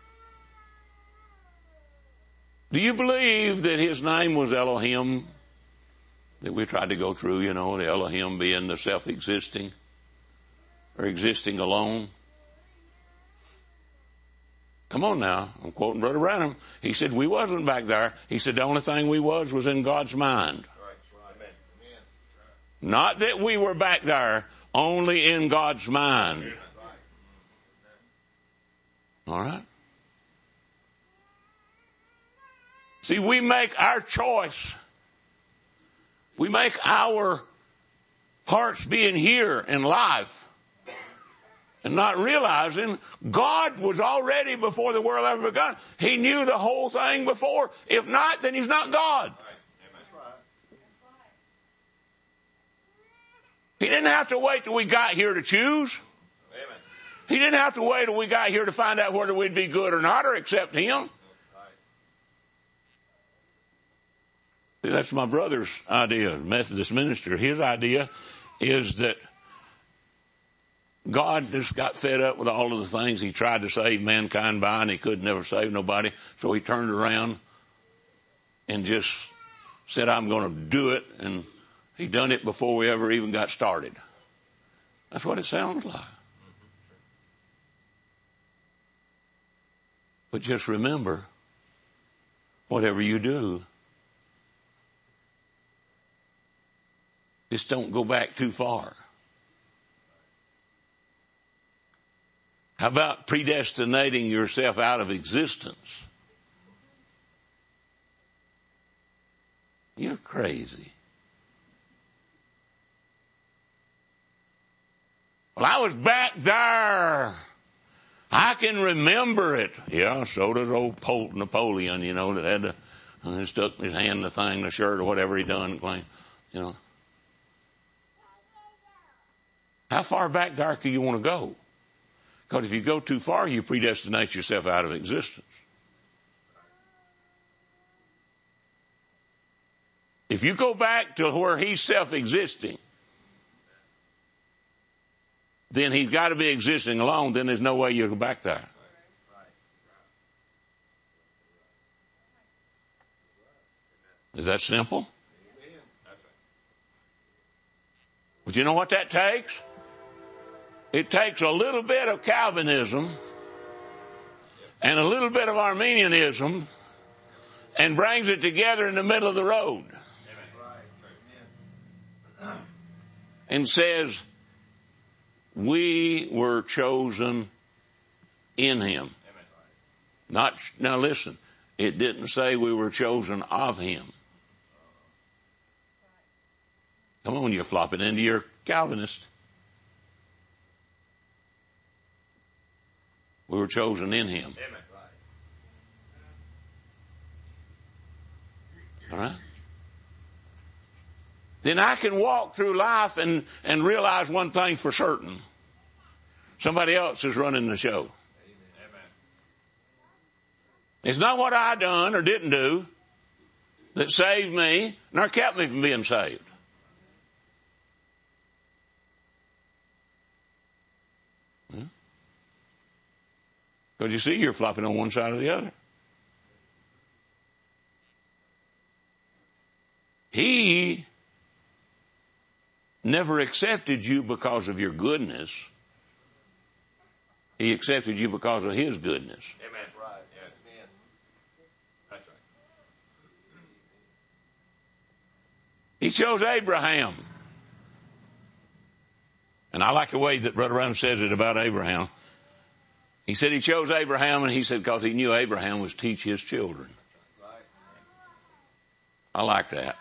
Speaker 3: Do you believe that his name was Elohim? That we tried to go through, the Elohim being the self-existing or existing alone. Come on now. I'm quoting Brother Branham. He said we wasn't back there. He said the only thing we was in God's mind. Not that we were back there, only in God's mind. All right? See, we make our choice. We make our parts being here in life and not realizing God was already before the world ever begun. He knew the whole thing before. If not, then he's not God. He didn't have to wait till we got here to choose. He didn't have to wait till we got here to find out whether we'd be good or not or accept him. See, that's my brother's idea, Methodist minister. His idea is that God just got fed up with all of the things he tried to save mankind by, and he could never save nobody. So he turned around and just said, I'm going to do it. And he done it before we ever even got started. That's what it sounds like. But just remember, whatever you do, just don't go back too far. How about predestinating yourself out of existence? You're crazy. Well, I was back there. I can remember it. Yeah, so does old Napoleon, that had to, stuck his hand in the thing, the shirt, or whatever he done, How far back there do you want to go? Because if you go too far, you predestinate yourself out of existence. If you go back to where he's self-existing, then he's got to be existing alone. Then there's no way you go back there. Is that simple? But you know what that takes? It takes a little bit of Calvinism and a little bit of Arminianism and brings it together in the middle of the road. And says, we were chosen in him. Now listen, it didn't say we were chosen of him. Come on, you're flopping into your Calvinist. We were chosen in him. All right? Then I can walk through life and realize one thing for certain. Somebody else is running the show. It's not what I done or didn't do that saved me nor kept me from being saved. Because you see, you're flopping on one side or the other. He never accepted you because of your goodness. He accepted you because of his goodness.
Speaker 4: Amen. Right. Yeah. That's right.
Speaker 3: He chose Abraham. And I like the way that Brother Branham says it about Abraham. He said he chose Abraham, and he said because he knew Abraham was teach his children. I like that.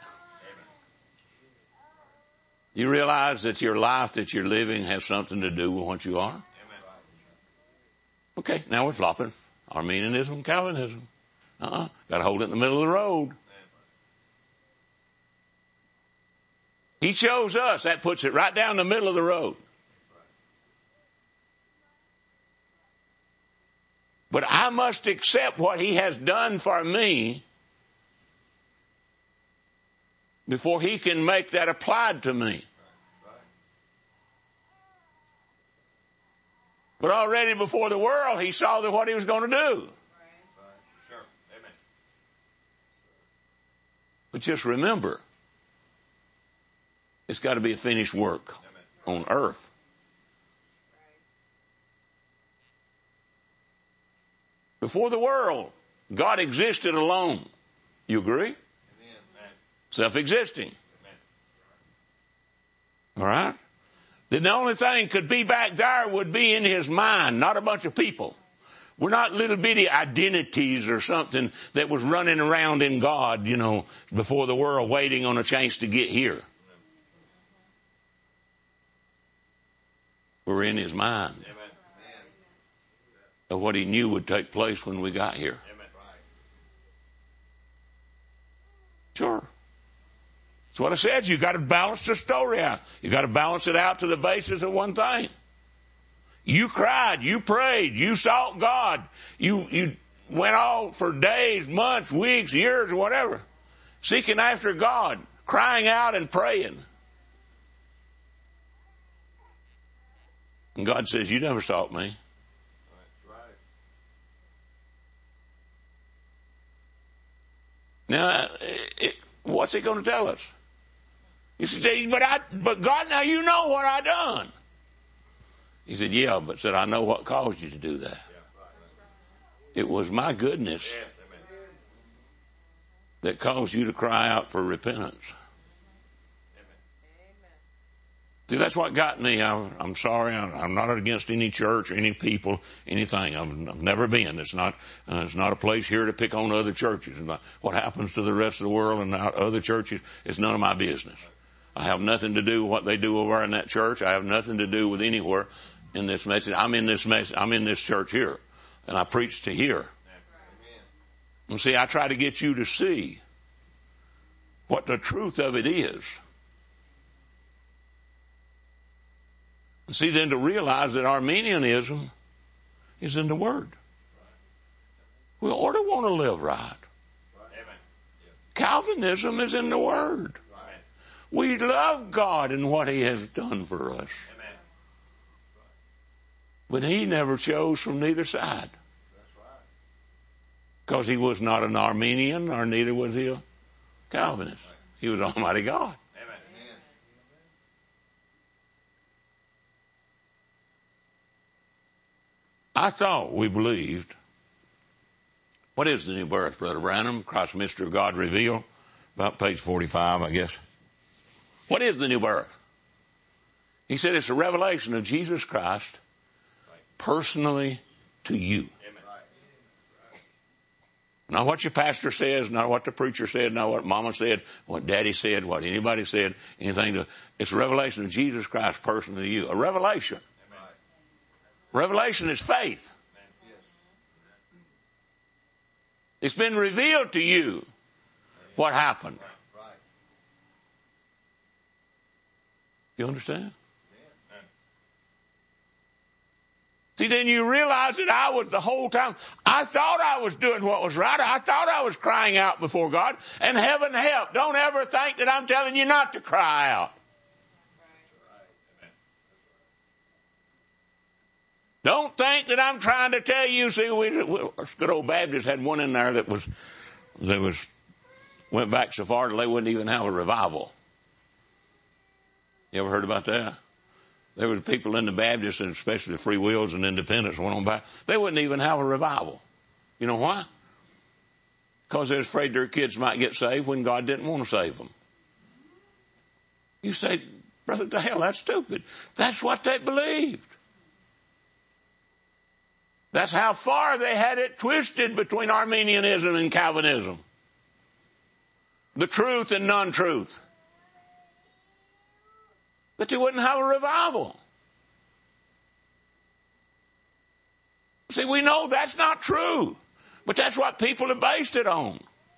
Speaker 3: You realize that your life that you're living has something to do with what you are? Okay, now we're flopping. Arminianism, Calvinism. Got to hold it in the middle of the road. He chose us. That puts it right down the middle of the road. But I must accept what he has done for me before he can make that applied to me. But already before the world, he saw that what he was going to do. But just remember, it's got to be a finished work on earth. Before the world, God existed alone. You agree? Self-existing. All right? Then the only thing could be back there would be in his mind, not a bunch of people. We're not little bitty identities or something that was running around in God, before the world waiting on a chance to get here. We're in his mind of what he knew would take place when we got here. Sure. That's what I said. You got to balance the story out. You got to balance it out to the basis of one thing. You cried, you prayed, you sought God. You went all for days, months, weeks, years, or whatever, seeking after God, crying out and praying. And God says, you never sought me. Now, what's he going to tell us? You say, but God, now you know what I done. He said, yeah, but said, I know what caused you to do that. It was my goodness that caused you to cry out for repentance. See, that's what got me. I'm sorry. I'm not against any church or any people, anything. I've never been. It's not a place here to pick on other churches. What happens to the rest of the world and other churches is none of my business. I have nothing to do with what they do over in that church. I have nothing to do with anywhere in this message. I'm in this church here, and I preach to here. And see, I try to get you to see what the truth of it is. And see, then to realize that Arminianism is in the Word. We ought to want to live right. Calvinism is in the Word. We love God and what He has done for us. But He never chose from neither side. Because He was not an Arminian, or neither was He a Calvinist. He was Almighty God. I thought we believed. What is the new birth, Brother Branham? Christ, mystery of God revealed. About page 45, I guess. What is the new birth? He said it's a revelation of Jesus Christ personally to you. Not what your pastor says, not what the preacher said, not what mama said, what daddy said, what anybody said, anything. It's a revelation of Jesus Christ personally to you. A revelation. Revelation is faith. It's been revealed to you what happened. You understand? See, then you realize that I was the whole time, I thought I was doing what was right. I thought I was crying out before God. And heaven help. Don't ever think that I'm telling you not to cry out. Don't think that I'm trying to tell you. See, us good old Baptists had one in there that went back so far that they wouldn't even have a revival. You ever heard about that? There was people in the Baptists, and especially the Free Wills and Independents went on back. They wouldn't even have a revival. You know why? Because they're afraid their kids might get saved when God didn't want to save them. You say, Brother Dale, that's stupid. That's what they believed. That's how far they had it twisted between Arminianism and Calvinism. the truth and non-truth, that they wouldn't have a revival. See, we know that's not true, but that's what people have based it on.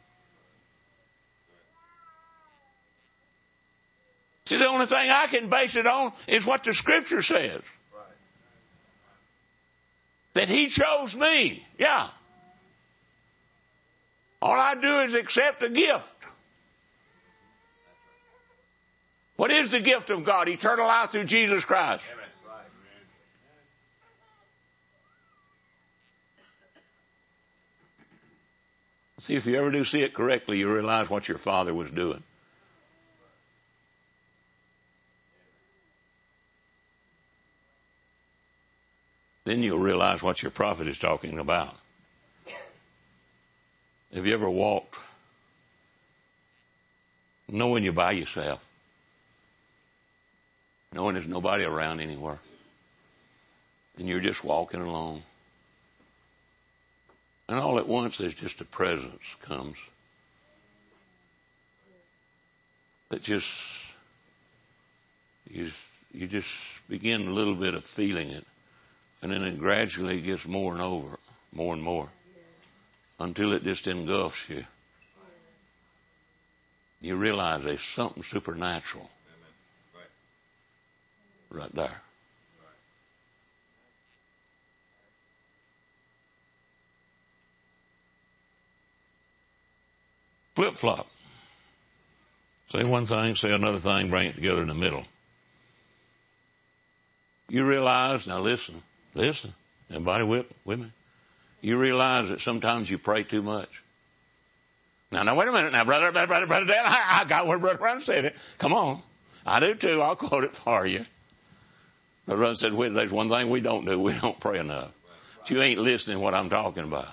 Speaker 3: See, the only thing I can base it on is what the Scripture says. That He chose me. Yeah. All I do is accept a gift. What is the gift of God? Eternal life through Jesus Christ. Amen. See, if you ever do see it correctly, you realize what your father was doing. Then you'll realize what your prophet is talking about. Have you ever walked knowing you're by yourself? Knowing there's nobody around anywhere. And you're just walking along. And all at once there's just a presence comes. That just, you just begin a little bit of feeling it. And then it gradually gets more and more. Until it just engulfs you. You realize there's something supernatural. Right there. Flip-flop. Say one thing, say another thing, bring it together in the middle. You realize, now listen, everybody with me. You realize that sometimes you pray too much. Now wait a minute, now brother Dan, I got where Brother Brown said it. Come on. I do too, I'll quote it for you. Brother Brown said, there's one thing we don't do, we don't pray enough. But you ain't listening to what I'm talking about.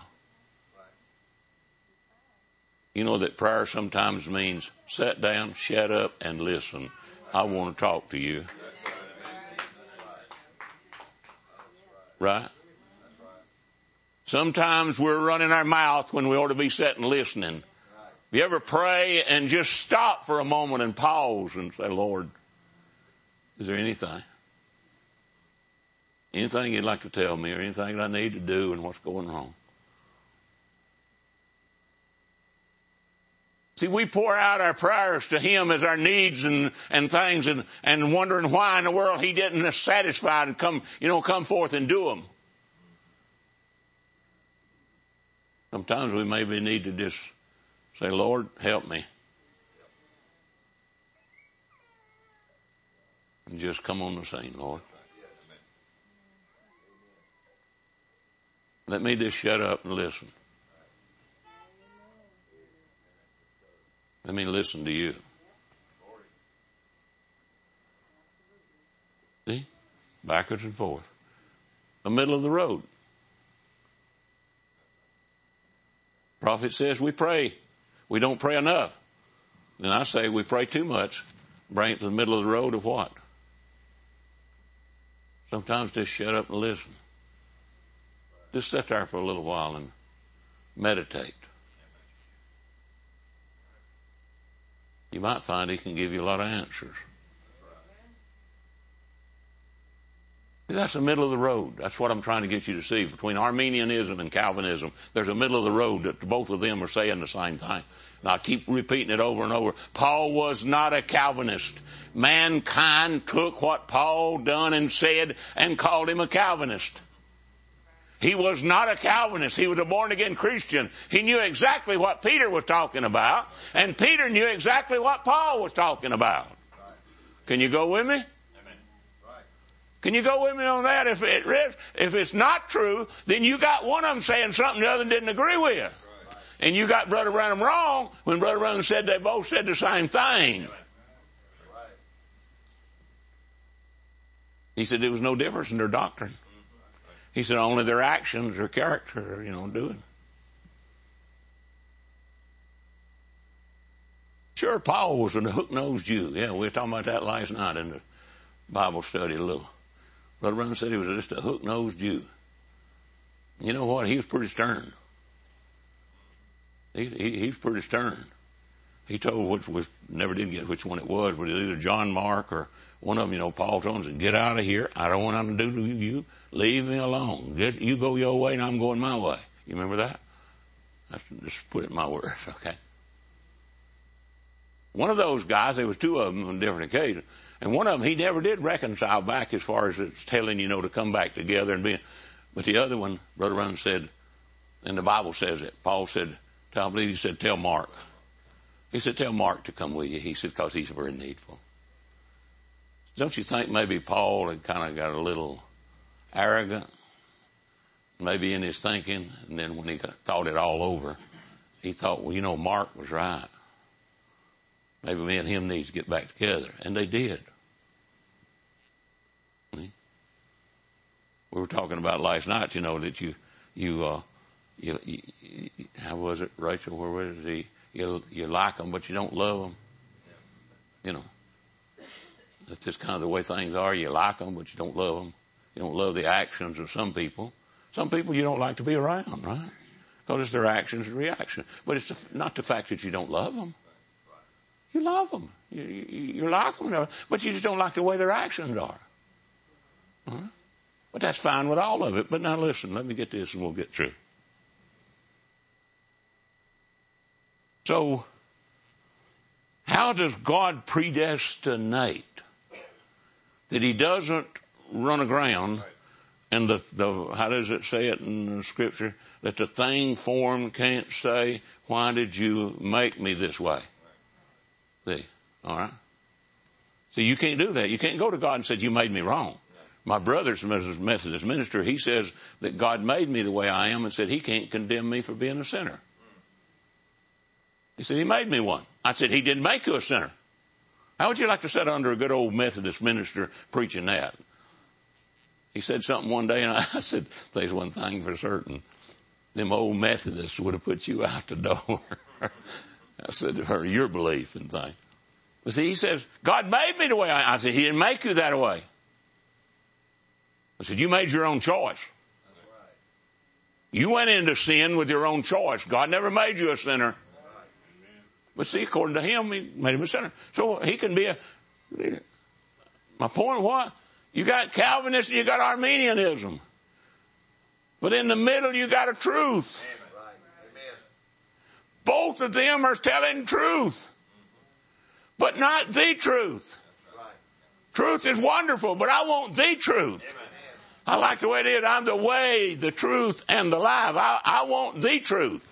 Speaker 3: You know that prayer sometimes means sit down, shut up, and listen. I want to talk to you. Right? Sometimes we're running our mouth when we ought to be sitting listening. You ever pray and just stop for a moment and pause and say, Lord, is there anything you'd like to tell me or anything that I need to do and what's going wrong? See, we pour out our prayers to Him as our needs and things and wondering why in the world He didn't satisfy and come forth and do them. Sometimes we maybe need to just say, Lord, help me. And just come on the scene, Lord. Let me just shut up and listen. Let me listen to you. See? Backwards and forth. The middle of the road. Prophet says we pray. We don't pray enough. Then I say we pray too much. Bring it to the middle of the road of what? Sometimes just shut up and listen. Just sit there for a little while and meditate. You might find He can give you a lot of answers. That's the middle of the road. That's what I'm trying to get you to see. Between Arminianism and Calvinism, there's a middle of the road that both of them are saying the same thing. And I keep repeating it over and over. Paul was not a Calvinist. Mankind took what Paul done and said and called him a Calvinist. He was not a Calvinist. He was a born-again Christian. He knew exactly what Peter was talking about, and Peter knew exactly what Paul was talking about. Can you go with me? Can you go with me on that? If it's not true, then you got one of them saying something the other didn't agree with. And you got Brother Branham wrong when Brother Branham said they both said the same thing. He said there was no difference in their doctrine. He said only their actions or character, doing. Sure, Paul was a hook-nosed Jew. Yeah, we were talking about that last night in the Bible study a little. Brother Brown said he was just a hook-nosed Jew. You know what? He was pretty stern. He was pretty stern. He told which was, never did get which one it was, but it was either John Mark or one of them, Paul told him, said, get out of here. I don't want nothing to do with you. Leave me alone. You go your way and I'm going my way. You remember that? I just put it in my words, okay? One of those guys, there was two of them on different occasions, and one of them, he never did reconcile back as far as it's telling, to come back together and be. But the other one, Brother Run said, and the Bible says it, Paul said, I believe he said, tell Mark. He said, tell Mark to come with you. He said, because he's very needful. Don't you think maybe Paul had kind of got a little arrogant, maybe in his thinking, and then when he thought it all over, he thought, well, Mark was right. Maybe me and him need to get back together. And they did. We were talking about last night, that you how was it, Rachel? Where was it? You like them, but you don't love them. That's just kind of the way things are. You like them, but you don't love them. You don't love the actions of some people. Some people you don't like to be around, right? Because it's their actions and reactions. But it's not the fact that you don't love them. You love them. You like them, but you just don't like the way their actions are. All right? But that's fine with all of it. But now listen, let me get this and we'll get through. So, how does God predestinate that he doesn't run aground and how does it say it in the scripture? That the thing formed can't say, why did you make me this way? See, all right? So you can't do that. You can't go to God and say, you made me wrong. My brother's a Methodist minister. He says that God made me the way I am and said he can't condemn me for being a sinner. He said, he made me one. I said, he didn't make you a sinner. How would you like to sit under a good old Methodist minister preaching that? He said something one day, and I said, there's one thing for certain. Them old Methodists would have put you out the door. I said to her, your belief and things. But see, he says, God made me the way I said, he didn't make you that way. I said, you made your own choice. You went into sin with your own choice. God never made you a sinner. But see, according to him, he made him a sinner. So he can be my point, what? You got Calvinism, you got Arminianism. But in the middle, you got a truth. Both of them are telling truth. But not the truth. Truth is wonderful, but I want the truth. I like the way it is. I'm the way, the truth, and the life. I want the truth.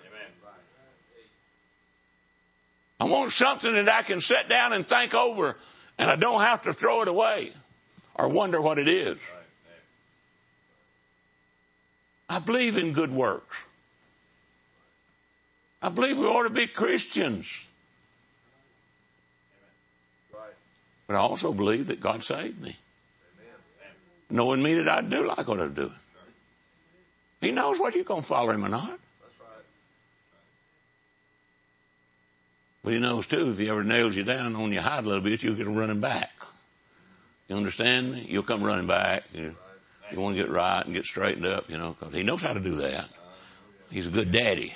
Speaker 3: I want something that I can sit down and think over, and I don't have to throw it away or wonder what it is. I believe in good works. I believe we ought to be Christians. But I also believe that God saved me. Knowing me that I do like what I'm doing. He knows whether you're going to follow him or not. But he knows too, if he ever nails you down on your hide a little bit, you'll get running back. You understand me? You'll come running back. You want to get right and get straightened up, because he knows how to do that. He's a good daddy.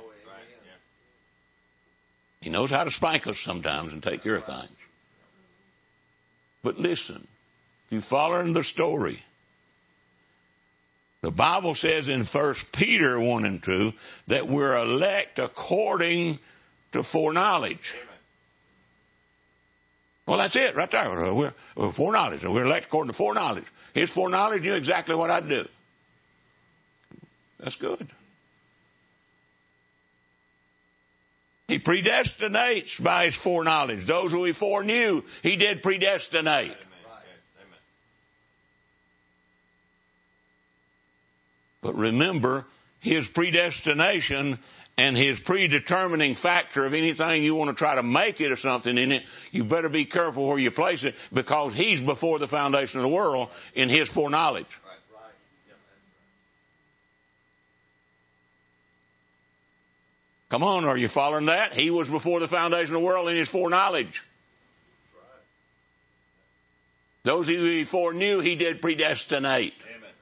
Speaker 3: He knows how to spank us sometimes and take care of things. But listen, you following the story. The Bible says in 1 Peter 1 and 2 that we're elect according to foreknowledge. Well, that's it right there. We're foreknowledge. We're elect according to foreknowledge. His foreknowledge knew exactly what I'd do. That's good. He predestinates by his foreknowledge. Those who he foreknew, he did predestinate. But remember, his predestination and his predetermining factor of anything you want to try to make it or something in it, you better be careful where you place it, because he's before the foundation of the world in his foreknowledge. Come on, are you following that? He was before the foundation of the world in his foreknowledge. Those who he foreknew, he did predestinate.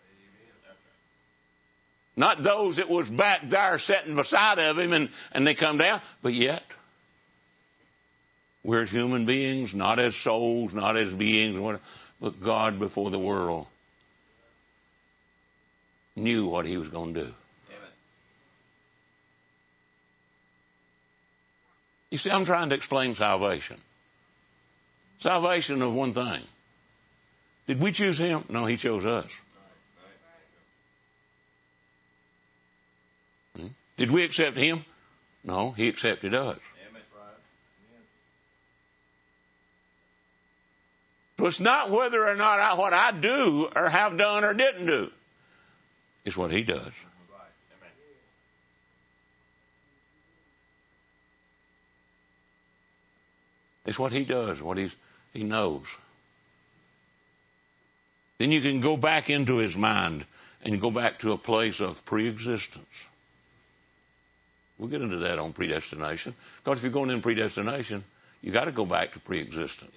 Speaker 3: Not those that was back there sitting beside of him and they come down, but yet We're as human beings, not as souls, not as beings, but God before the world knew what he was going to do.
Speaker 4: Amen.
Speaker 3: You see, I'm trying to explain salvation. Salvation of one thing. Did we choose him? No, he chose us. Did we accept him? No, he accepted us. So it's not whether or not what I do or have done or didn't do. It's what he does. It's what he does, what he knows. Then you can go back into his mind and go back to a place of pre-existence. We'll get into that on predestination. Because if you're going in predestination, you got to go back to pre-existence.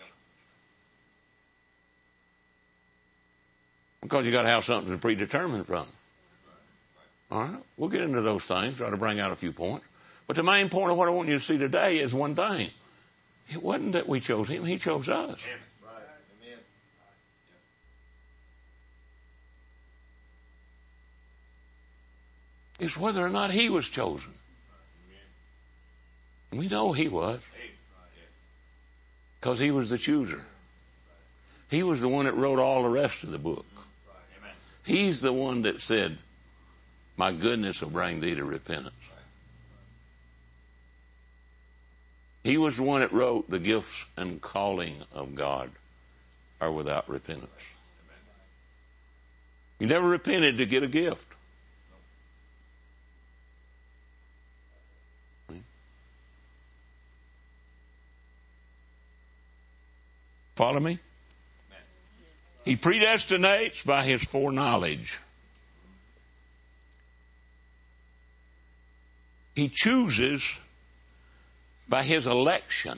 Speaker 3: Because you got to have something to predetermine from. All right? We'll get into those things, try to bring out a few points. But the main point of what I want you to see today is one thing. It wasn't that we chose him, he chose us.
Speaker 4: Amen.
Speaker 3: It's whether or not he was chosen. And we know he was. Because he was the chooser. He was the one that wrote all the rest of the book. He's the one that said, my goodness will bring thee to repentance. He was the one that wrote the gifts and calling of God are without repentance. You never repented to get a gift. Follow me? He predestinates by his foreknowledge. He chooses by his election.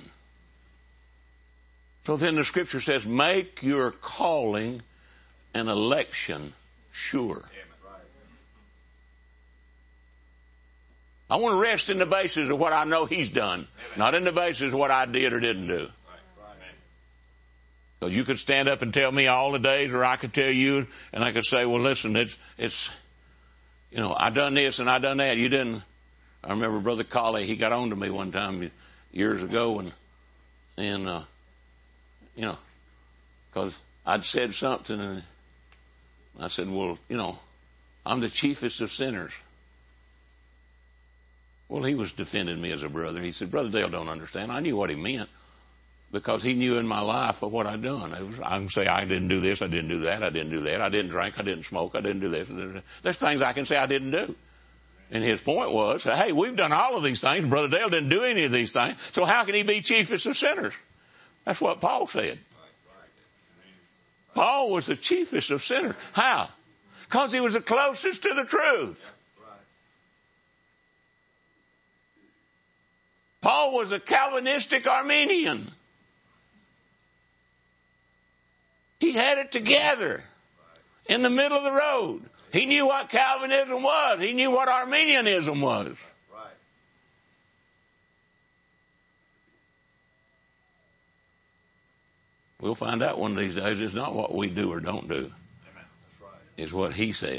Speaker 3: So then the scripture says, make your calling and election sure. I want to rest in the basis of what I know he's done, not in the basis of what I did or didn't do. So you could stand up and tell me all the days, or I could tell you, and I could say, well, listen, it's, I done this and I done that. You didn't. I remember Brother Colley, he got on to me one time years ago, and because I'd said something, and I said, well, I'm the chiefest of sinners. Well, he was defending me as a brother. He said, Brother Dale don't understand. I knew what he meant. Because he knew in my life of what I'd done. I can say I didn't do this, I didn't do that, I didn't do that, I didn't drink, I didn't smoke, I didn't do this. There's things I can say I didn't do. And his point was, hey, we've done all of these things. Brother Dale didn't do any of these things. So how can he be chiefest of sinners? That's what Paul said. Paul was the chiefest of sinners. How? Because he was the closest to the truth. Paul was a Calvinistic Arminian. He had it together in the middle of the road. He knew what Calvinism was. He knew what Arminianism was.
Speaker 4: Right.
Speaker 3: We'll find out one of these days it's not what we do or don't do.
Speaker 4: Amen. That's right.
Speaker 3: It's what he says.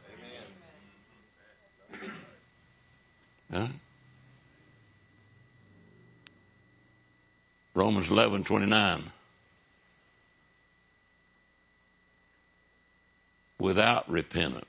Speaker 4: Amen.
Speaker 3: Huh? Romans 11:29. Without repentance.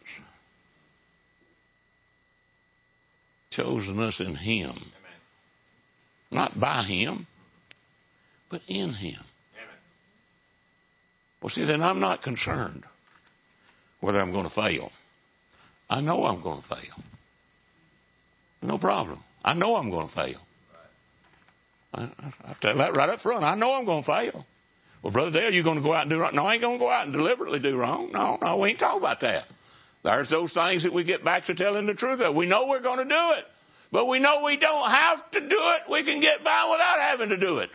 Speaker 3: Chosen us in him.
Speaker 4: Amen.
Speaker 3: Not by him, but in him.
Speaker 4: Amen.
Speaker 3: Well, see, then I'm not concerned whether I'm going to fail. I know I'm going to fail. No problem. I know I'm going to fail. I tell that right up front. I know I'm going to fail. Well, Brother Dale, you going to go out and do wrong? No, I ain't going to go out and deliberately do wrong. No, we ain't talking about that. There's those things that we get back to telling the truth of. We know we're going to do it, but we know we don't have to do it. We can get by without having to do it.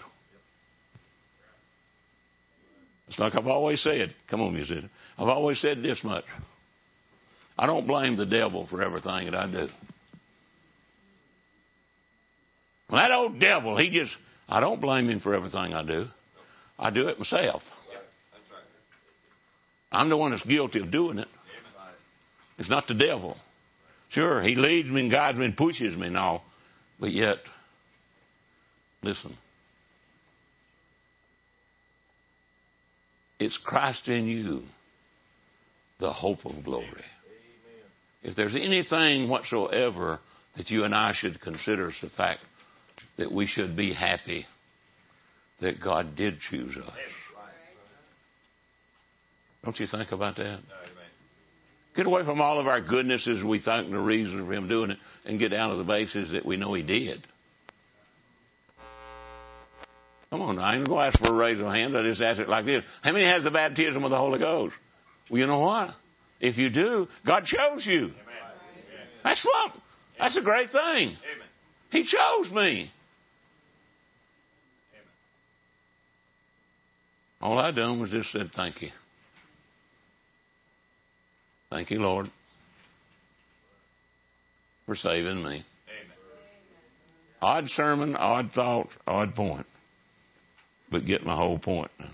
Speaker 3: It's like I've always said. Come on, musician. I've always said this much. I don't blame the devil for everything that I do. Well, that old devil, I don't blame him for everything I do. I do it myself. I'm the one that's guilty of doing it. It's not the devil. Sure, he leads me and guides me and pushes me and all. But yet, listen. It's Christ in you, the hope of glory. If there's anything whatsoever that you and I should consider, it's the fact that we should be happy that God did choose us. Don't you think about that? Get away from all of our goodnesses we think the reason for him doing it and get down to the basis that we know he did. Come on now, I ain't going to ask for a raise of hand. I just ask it like this. How many has the baptism of the Holy Ghost? Well, you know what? If you do, God chose you. That's a great thing. He chose me. All I done was just said thank you. Thank you, Lord, for saving me. Odd sermon, odd thought, odd point. But get my whole point now.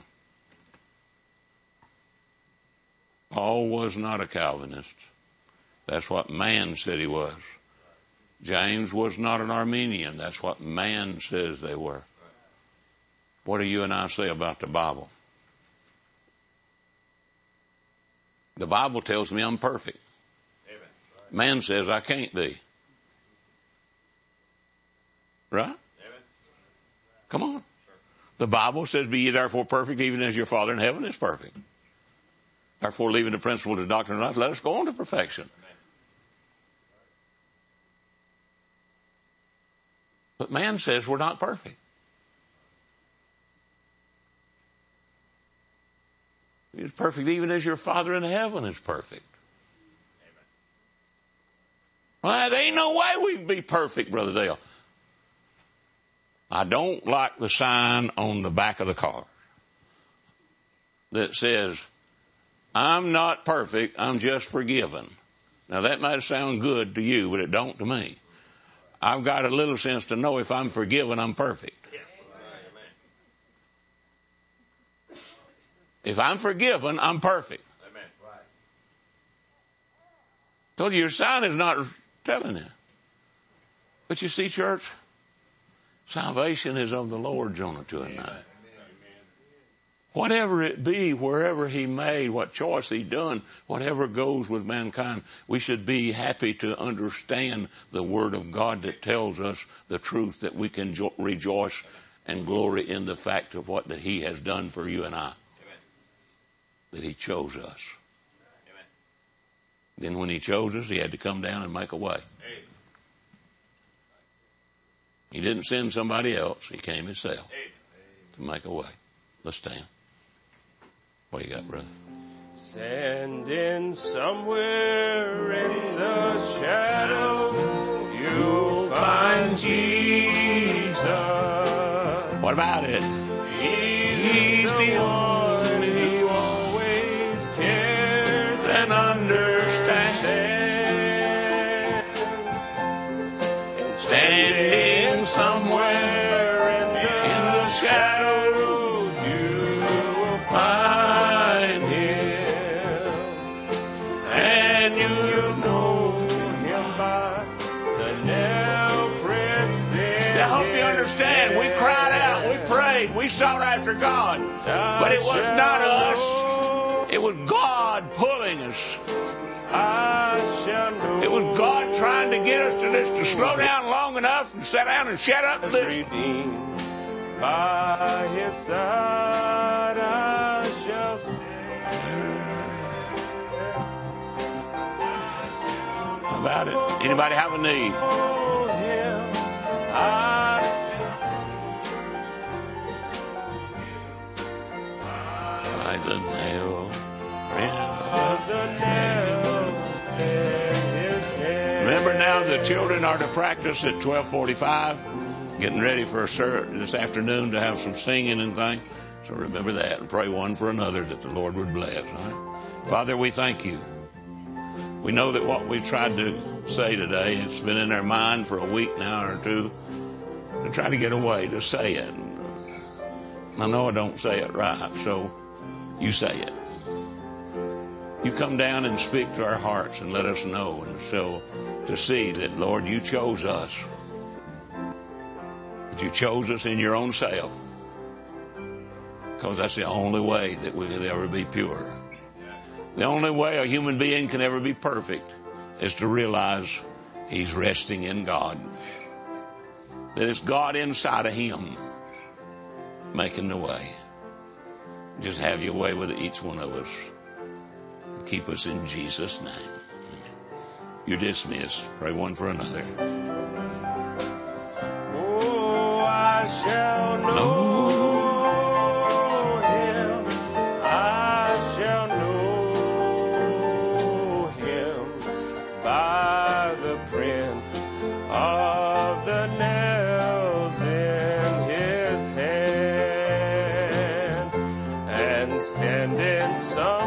Speaker 3: Paul was not a Calvinist. That's what man said he was. James was not an Arminian. That's what man says they were. What do you and I say about the Bible? The Bible tells me I'm perfect. Man says I can't be. Right? Come on. The Bible says, be ye therefore perfect, even as your Father in heaven is perfect. Therefore, leaving the principle of the doctrine of life, let us go on to perfection. But man says we're not perfect. He's perfect even as your Father in heaven is perfect. Well, there ain't no way we can be perfect, Brother Dale. I don't like the sign on the back of the car that says, I'm not perfect, I'm just forgiven. Now that might sound good to you, but it don't to me. I've got a little sense to know if I'm forgiven, I'm perfect. If I'm forgiven, I'm perfect. So your sign is not telling you. But you see, church, salvation is of the Lord, Jonah 2:9. Whatever it be, wherever he made, what choice he done, whatever goes with mankind, we should be happy to understand the Word of God that tells us the truth, that we can rejoice and glory in the fact of what that he has done for you and I. Amen. That he chose us. Amen. Then when he chose us, he had to come down and make a way. Amen. He didn't send somebody else. He came himself to make a way. Let's stand. What you got, brother?
Speaker 1: Standing somewhere in the shadow, you'll find Jesus.
Speaker 3: What about it?
Speaker 1: He's the one who always cares and understands. Standing somewhere in the shadows, you will find him, and you'll know him by the nail prints in.
Speaker 3: I hope you understand. We cried out, we prayed, we sought after God, but it was not us. It was God pulling us. It was God trying to get us to this, to slow down long enough and sit down and shut up and listen.
Speaker 1: Redeemed by his side, I shall stand.
Speaker 3: How about it? Anybody have a need? By the nail. Remember now, the children are to practice at 12:45, getting ready for this afternoon to have some singing and things. So remember that and pray one for another that the Lord would bless. All right? Father, we thank you. We know that what we tried to say today, it's been in our mind for a week now or two to try to get away to say it. I know I don't say it right, so you say it. You come down and speak to our hearts and let us know, and so to see that, Lord, you chose us. That you chose us in your own self, because that's the only way that we could ever be pure. The only way a human being can ever be perfect is to realize he's resting in God. That it's God inside of him making the way. Just have your way with each one of us. Keep us in Jesus' name. You're dismissed. Pray one for another.
Speaker 1: Oh, I shall know him. I shall know him by the prints of the nails in his hand, and stand in some